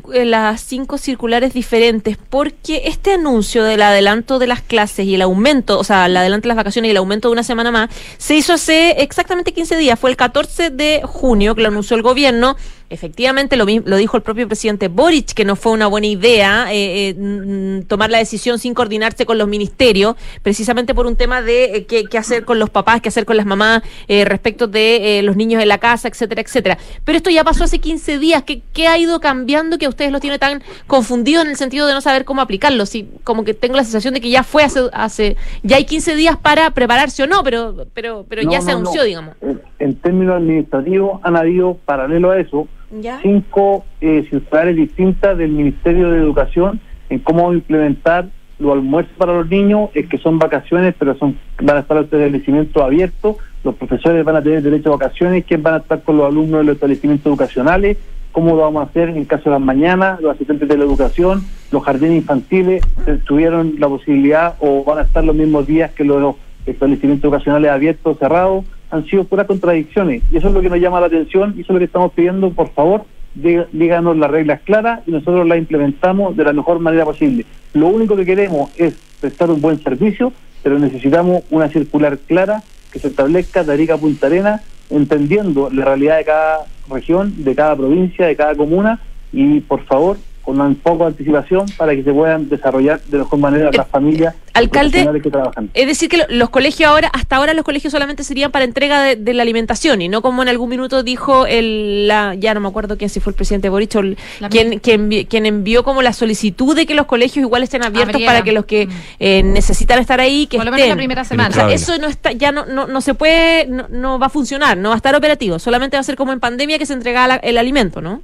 5 circulares diferentes, porque este anuncio del adelanto de las clases y el aumento, o sea, el adelanto de las vacaciones y el aumento de una semana más, se hizo hace exactamente 15 días, fue el 14 de junio que lo anunció el gobierno. Efectivamente, lo dijo el propio presidente Boric, que no fue una buena idea tomar la decisión sin coordinarse con los ministerios, precisamente por un tema de qué hacer con los papás, qué hacer con las mamás respecto de los niños en la casa, etcétera, etcétera. Pero esto ya pasó hace 15 días. ¿Qué ha ido cambiando que a ustedes los tiene tan confundidos en el sentido de no saber cómo aplicarlo? Sí, como que tengo la sensación de que ya fue ya hay 15 días para prepararse o no, pero ya se anunció, digamos. En términos administrativos han habido, paralelo a eso, ¿ya? 5 circulares distintas del Ministerio de Educación en cómo implementar los almuerzos para los niños, que son vacaciones, pero van a estar los establecimientos abiertos, los profesores van a tener derecho a vacaciones, quién van a estar con los alumnos de los establecimientos educacionales, cómo lo vamos a hacer en caso de las mañanas, los asistentes de la educación, los jardines infantiles tuvieron la posibilidad o van a estar los mismos días que los establecimientos educacionales abiertos, cerrados. Han sido puras contradicciones y eso es lo que nos llama la atención y eso es lo que estamos pidiendo, por favor, díganos las reglas claras y nosotros las implementamos de la mejor manera posible. Lo único que queremos es prestar un buen servicio, pero necesitamos una circular clara que se establezca de Arica a Punta Arenas, entendiendo la realidad de cada región, de cada provincia, de cada comuna, y por favor, con un poco de anticipación para que se puedan desarrollar de mejor manera las familias alcalde, que trabajan. Es decir, que los colegios hasta ahora los colegios solamente serían para entrega de la alimentación, y no como en algún minuto dijo ya no me acuerdo quién, si fue el presidente Boric o quien envió como la solicitud de que los colegios igual estén abiertos para que los que necesitan estar ahí, que por lo estén. menos la primera semana. O sea, eso no está, ya no se puede, no va a funcionar, no va a estar operativo, solamente va a ser como en pandemia que se entrega el alimento, ¿no?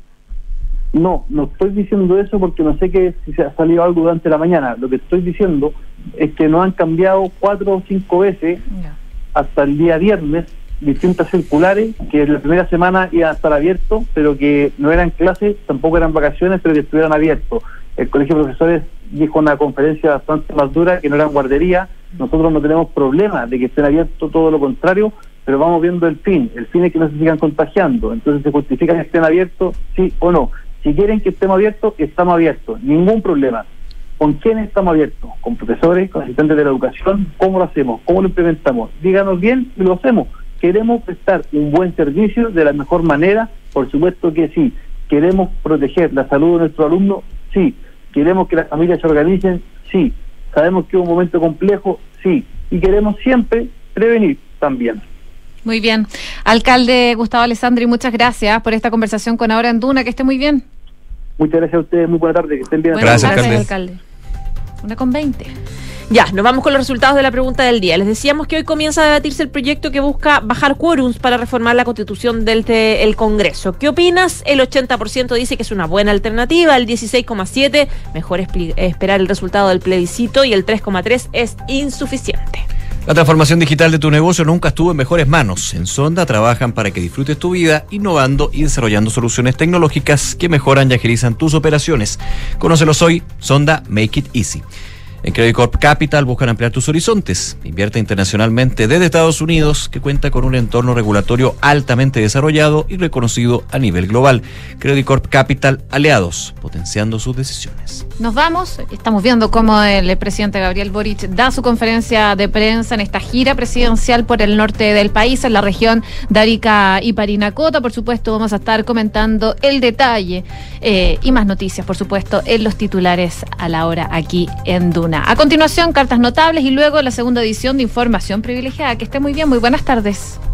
No estoy diciendo eso porque no sé si se ha salido algo durante la mañana. Lo que estoy diciendo es que nos han cambiado 4 o 5 veces hasta el día viernes distintas circulares, que en la primera semana iban a estar abiertos, pero que no eran clases, tampoco eran vacaciones, pero que estuvieran abiertos. El Colegio de Profesores dijo en una conferencia bastante más dura que no eran guarderías. Nosotros no tenemos problema de que estén abiertos, todo lo contrario, pero vamos viendo el fin. El fin es que no se sigan contagiando. Entonces se justifica que estén abiertos, sí o no. Si quieren que estemos abiertos, estamos abiertos, ningún problema. ¿Con quién estamos abiertos? ¿Con profesores, con asistentes de la educación? ¿Cómo lo hacemos? ¿Cómo lo implementamos? Díganos bien y lo hacemos. ¿Queremos prestar un buen servicio de la mejor manera? Por supuesto que sí. ¿Queremos proteger la salud de nuestros alumnos? Sí. ¿Queremos que las familias se organicen? Sí. ¿Sabemos que es un momento complejo? Sí. Y queremos siempre prevenir también. Muy bien. Alcalde Gustavo Alessandri, muchas gracias por esta conversación con Ahora en Duna. Que esté muy bien. Muchas gracias a ustedes. Muy buena tarde. Que estén bien. Gracias, alcalde. 1:20. Ya, nos vamos con los resultados de la pregunta del día. Les decíamos que hoy comienza a debatirse el proyecto que busca bajar quórums para reformar la Constitución del Congreso. ¿Qué opinas? El 80% dice que es una buena alternativa, el 16,7% mejor esperar el resultado del plebiscito y el 3,3% es insuficiente. La transformación digital de tu negocio nunca estuvo en mejores manos. En Sonda trabajan para que disfrutes tu vida, innovando y desarrollando soluciones tecnológicas que mejoran y agilizan tus operaciones. Conócelos hoy, Sonda Make It Easy. En Credit Corp Capital buscan ampliar tus horizontes. Invierte internacionalmente desde Estados Unidos, que cuenta con un entorno regulatorio altamente desarrollado y reconocido a nivel global. Credit Corp Capital, aliados, potenciando sus decisiones. Nos vamos. Estamos viendo cómo el presidente Gabriel Boric da su conferencia de prensa en esta gira presidencial por el norte del país, en la región de Arica y Parinacota. Por supuesto, vamos a estar comentando el detalle y más noticias, por supuesto, en los titulares a la hora aquí en Duna. A continuación, cartas notables y luego la segunda edición de Información Privilegiada. Que esté muy bien, muy buenas tardes.